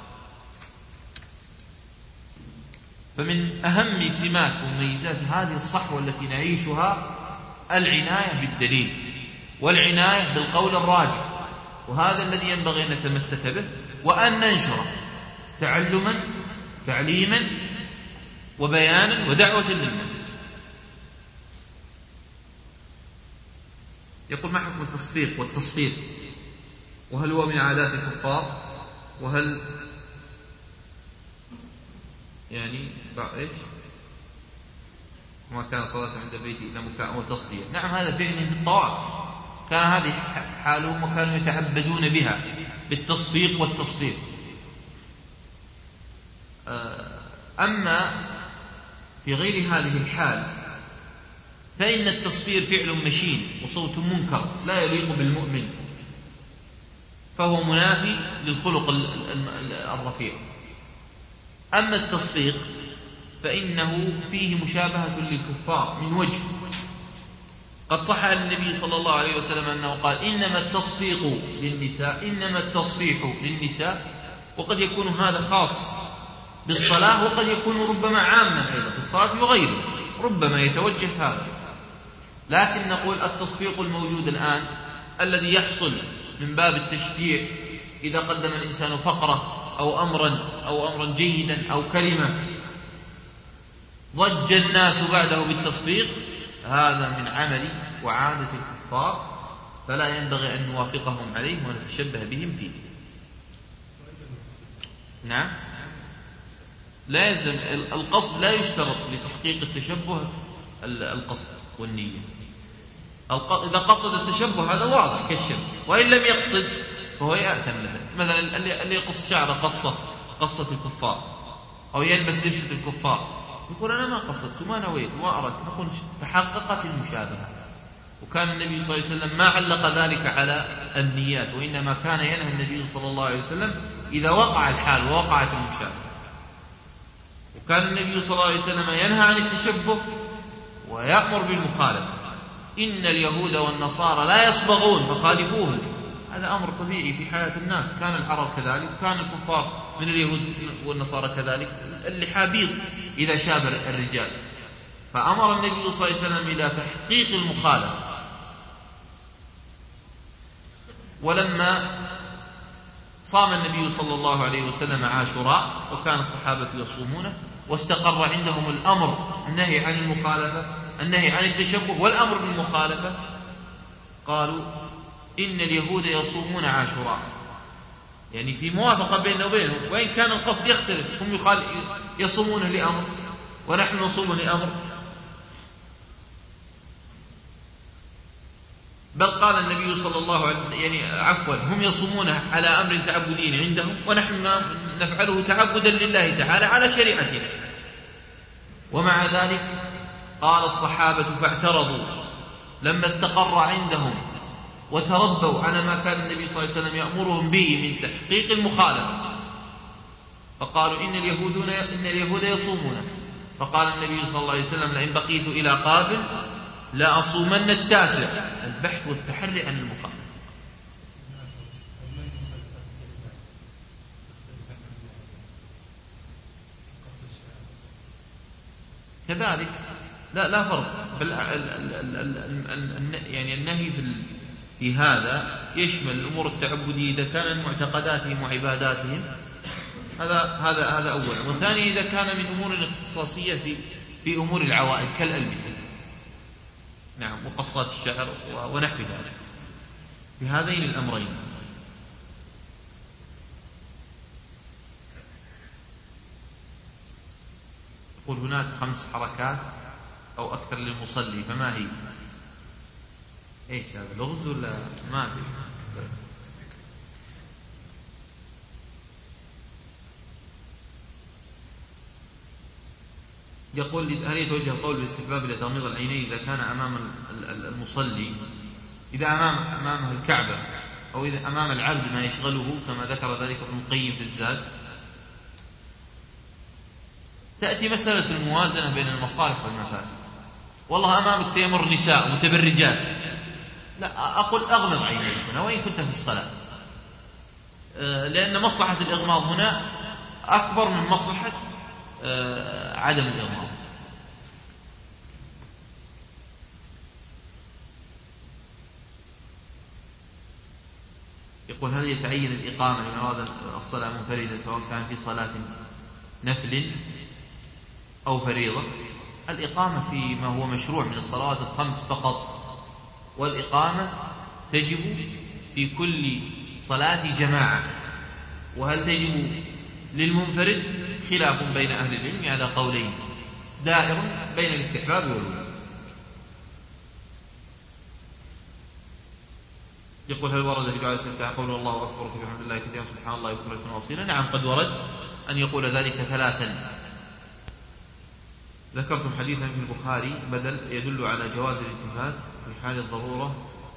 فمن أهم سمات ومميزات هذه الصحوة التي نعيشها العناية بالدليل والعناية بالقول الراجح، وهذا الذي ينبغي أن نتمسك به وأن ننشره تعلما تعليما وبيانا ودعوة للناس. يقول ما حكم التصفيق والتصفيق؟ وهل هو من عادات الكفار؟ وهل يعني إيش وما كان صلاة عند بيتي إلا مكاء وتصفية؟ نعم هذا فعل في الطواف، كان هذه حالهم وكانوا يتعبدون بها بالتصفيق والتصفيق. أما في غير هذه الحال فإن التصفير فعل مشين وصوت منكر لا يليق بالمؤمن، فهو منافي للخلق الرفيع. أما التصفيق فإنه فيه مشابهة للكفار من وجه، قد صح عن النبي صلى الله عليه وسلم أنه قال إنما التصفيق للنساء إنما التصفيح للنساء، وقد يكون هذا خاص بالصلاة وقد يكون ربما عاما أيضا في الصلاة وغيره، ربما يتوجه هذا. لكن نقول التصفيق الموجود الآن الذي يحصل من باب التشجيع إذا قدم الإنسان فقرة أو أمرا أو أمرا جيدا أو كلمة ضج الناس بعده بالتصفيق، هذا من عمل وعادة الكفار، فلا ينبغي أن نوافقهم عليه ونتشبه بهم فيه. نعم لا يلزم القصد، لا يشترط لتحقيق التشبه القصد والنية. إذا قصد التشبه هذا واضح كالشمس، وإن لم يقصد فهو يأثم. مثلا مثلا اللي يقص شعره قصة قصة الكفار أو يلبس لبسة الكفار يقول أنا ما قصدت وما نويت وما أردت، نقول تحققت المشابهة. وكان النبي صلى الله عليه وسلم ما علق ذلك على النيات، وإنما كان ينهى النبي صلى الله عليه وسلم إذا وقع الحال ووقعت المشابهة. وكان النبي صلى الله عليه وسلم ينهى عن التشبه ويأمر بالمخالفة. إن اليهود والنصارى لا يصبغون فخالفوهم، هذا أمر طبيعي في حياة الناس، كان العرب كذلك، كان الكفار من اليهود والنصارى كذلك، اللحى بيض إذا شاب الرجال. فأمر النبي صلى الله عليه وسلم إلى تحقيق المخالفة. ولما صام النبي صلى الله عليه وسلم عاشوراء وكان الصحابة يصومونه واستقر عندهم الأمر النهي عن المخالفة النهي عن التشبه والأمر بالمخالفة، قالوا إن اليهود يصومون عاشوراء، يعني في موافقة بيننا وبينهم، وإن كان القصد يختلف، هم يصومون لأمر ونحن نصوم لأمر. بل قال النبي صلى الله عليه وسلم يعني عفوا هم يصومون على أمر تعبدين عندهم ونحن نفعله تعبدا لله تعالى على شريعتنا. ومع ذلك قال الصحابة فاعترضوا لما استقر عندهم وتربوا على ما كان النبي صلى الله عليه وسلم يأمرهم به من تحقيق المخالفة، فقالوا إن اليهود إن اليهود يصومون فقال النبي صلى الله عليه وسلم لئن بقيت إلى قابل لا أصومن التاسع. البحث والتحري عن المخالف. كذلك لا لا فرق بل يعني النهي في في هذا يشمل الأمور التعبدية إذا كان من معتقداتهم وعباداتهم، هذا هذا هذا أولا. وثانيا إذا كان من أمور اختصاصية في في أمور العوائد كالألبسة، نعم، وقصات الشعر ونحو ذلك، في هذين الأمرين. يقول هناك خمس حركات أو أكثر للمصلي، فما هي؟ إيش هذا لغز ولا ما أدري؟ يقول هل يتوجه القول بالاستحباب لتغميض العينين إذا كان أمام المصلي، إذا أمام أمامه الكعبة أو إذا أمام العبد ما يشغله كما ذكر ذلك ابن القيم في الزاد؟ تأتي مسألة الموازنة بين المصالح والمفاسد. والله أمامك سيمر نساء متبرجات، لا أقول أغمض عينيك هنا وإن كنت في الصلاة، لأن مصلحة الإغماض هنا أكبر من مصلحة عدم الإغماض. يقول هل يتعين الإقامة لمن أراد الصلاة منفردة سواء كان في صلاة نفل أو فريضة؟ الإقامة فيما هو مشروع من الصلوات الخمس فقط، والإقامة تجب في كل صلاة جماعة. وهل تجب للمنفرد؟ خلاف بين أهل العلم على قولين دائر بين الاستحباب والوجوب. يقول هل ورد في دعاء الاستفتاح قول الله أكبر بحمد الله كثيرا سبحان الله بكرة وأصيلا؟ نعم قد ورد أن يقول ذلك ثلاثا. ذكرتم حديثا في البخاري بدل يدل على جواز الالتفات في حال الضرورة.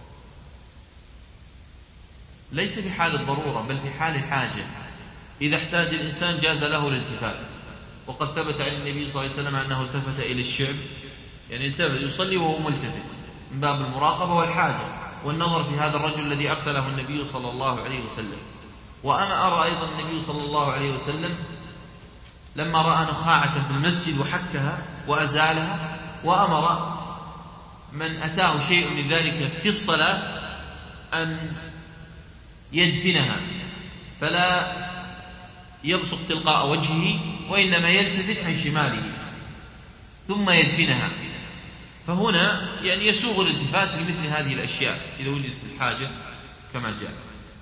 ليس في حال الضرورة بل في حال الحاجة، إذا احتاج الإنسان جاز له الالتفات. وقد ثبت عن النبي صلى الله عليه وسلم أنه التفت إلى الشعب، يعني التفت يصلي وهو ملتفت من باب المراقبة والحاجة والنظر في هذا الرجل الذي أرسله النبي صلى الله عليه وسلم. وأنا أرى أيضا النبي صلى الله عليه وسلم لما رأى نخاعة في المسجد وحكها وأزالها وأمر من أتاه شيء من ذلك في الصلاة أن يدفنها، فلا يبصق تلقاء وجهه وإنما يلتفت عن شماله ثم يدفنها. فهنا يعني يسوغ الالتفات لمثل هذه الأشياء إذا وجدت الحاجة كما جاء.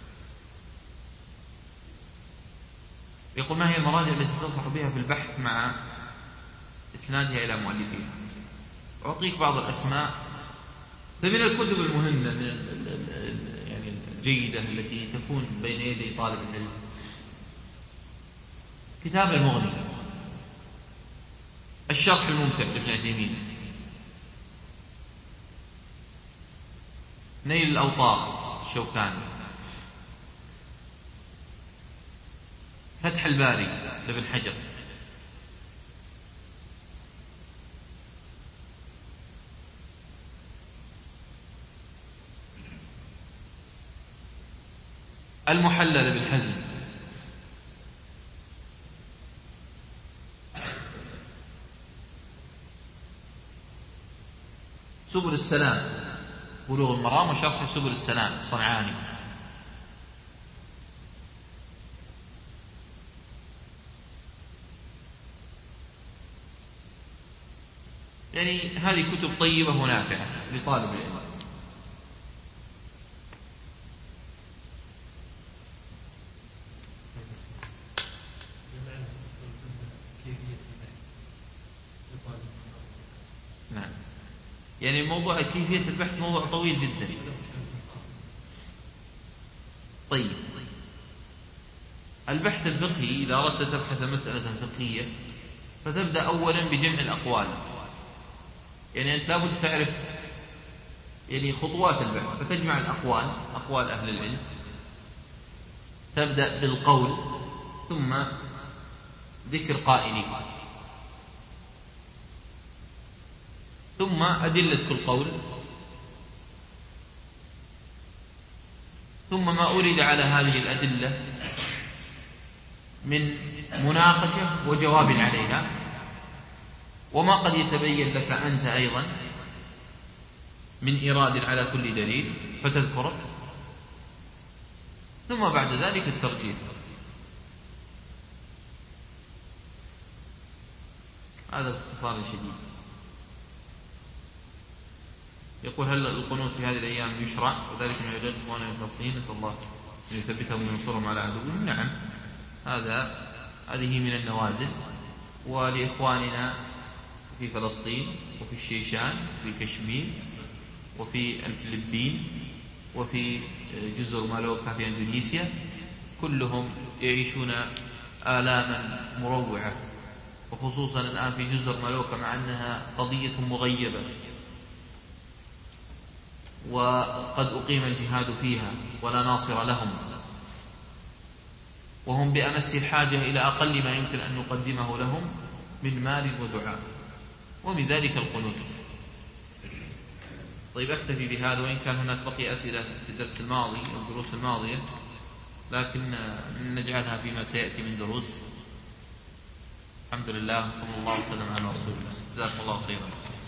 يقول ما هي المراجع التي تنصح بها في البحث مع إسنادها إلى مؤلفيها؟ أعطيك بعض الأسماء. فمن الكتب المهمة يعني الجيدة التي تكون بين يدي طالب العلم كتاب المغني، الشرح الممتع لابن عثيمين، نيل الأوطار الشوكاني، فتح الباري لابن حجر، المحلى لابن حزم، سبل السلام، بلوغ المرام وشرح سبل السلام الصنعاني. يعني هذه كتب طيبة ونافعة لطالب العلم. نعم، يعني موضوع كيفية البحث موضوع طويل جدا. طيب، البحث الفقهي إذا أردت تبحث مسألة فقهية فتبدأ أولا بجمع الأقوال، يعني أنت لابد تعرف يعني خطوات البحث، فتجمع الأقوال، أقوال أهل العلم، تبدأ بالقول ثم ذكر قائله، ثم أدلة كل قول، ثم ما أورد على هذه الأدلة من مناقشة وجواب عليها، وما قد يتبين لك أنت أيضا من إراد على كل دليل فتذكره، ثم بعد ذلك الترجيح. هذا باختصار شديد. يقول: هل القنوت في هذه الأيام يشرع وذلك من عدد إخواننا الفلسطينيين نسأل الله أن يثبتهم وينصرهم على عدوهم؟ نعم، هذا هذه من النوازل، ولإخواننا في فلسطين وفي الشيشان وفي كشمير وفي الفلبين وفي جزر مالوكا في إندونيسيا كلهم يعيشون آلاما مروعة، وخصوصا الآن في جزر مالوكا مع أنها قضية مغيبة وقد أقيم الجهاد فيها ولا ناصر لهم، وهم بأمس الحاجة إلى أقل ما يمكن أن نقدمه لهم من مال ودعاء، ومن ذلك القنوت. طيب، أكتفي بهذا، وإن كان هناك بقي أسئلة في الدرس الماضي أو الدروس الماضية، لكن نجعلها فيما سيأتي من دروس. الحمد لله، صلى الله وسلم على رسول الله. جزاكم الله خيرا.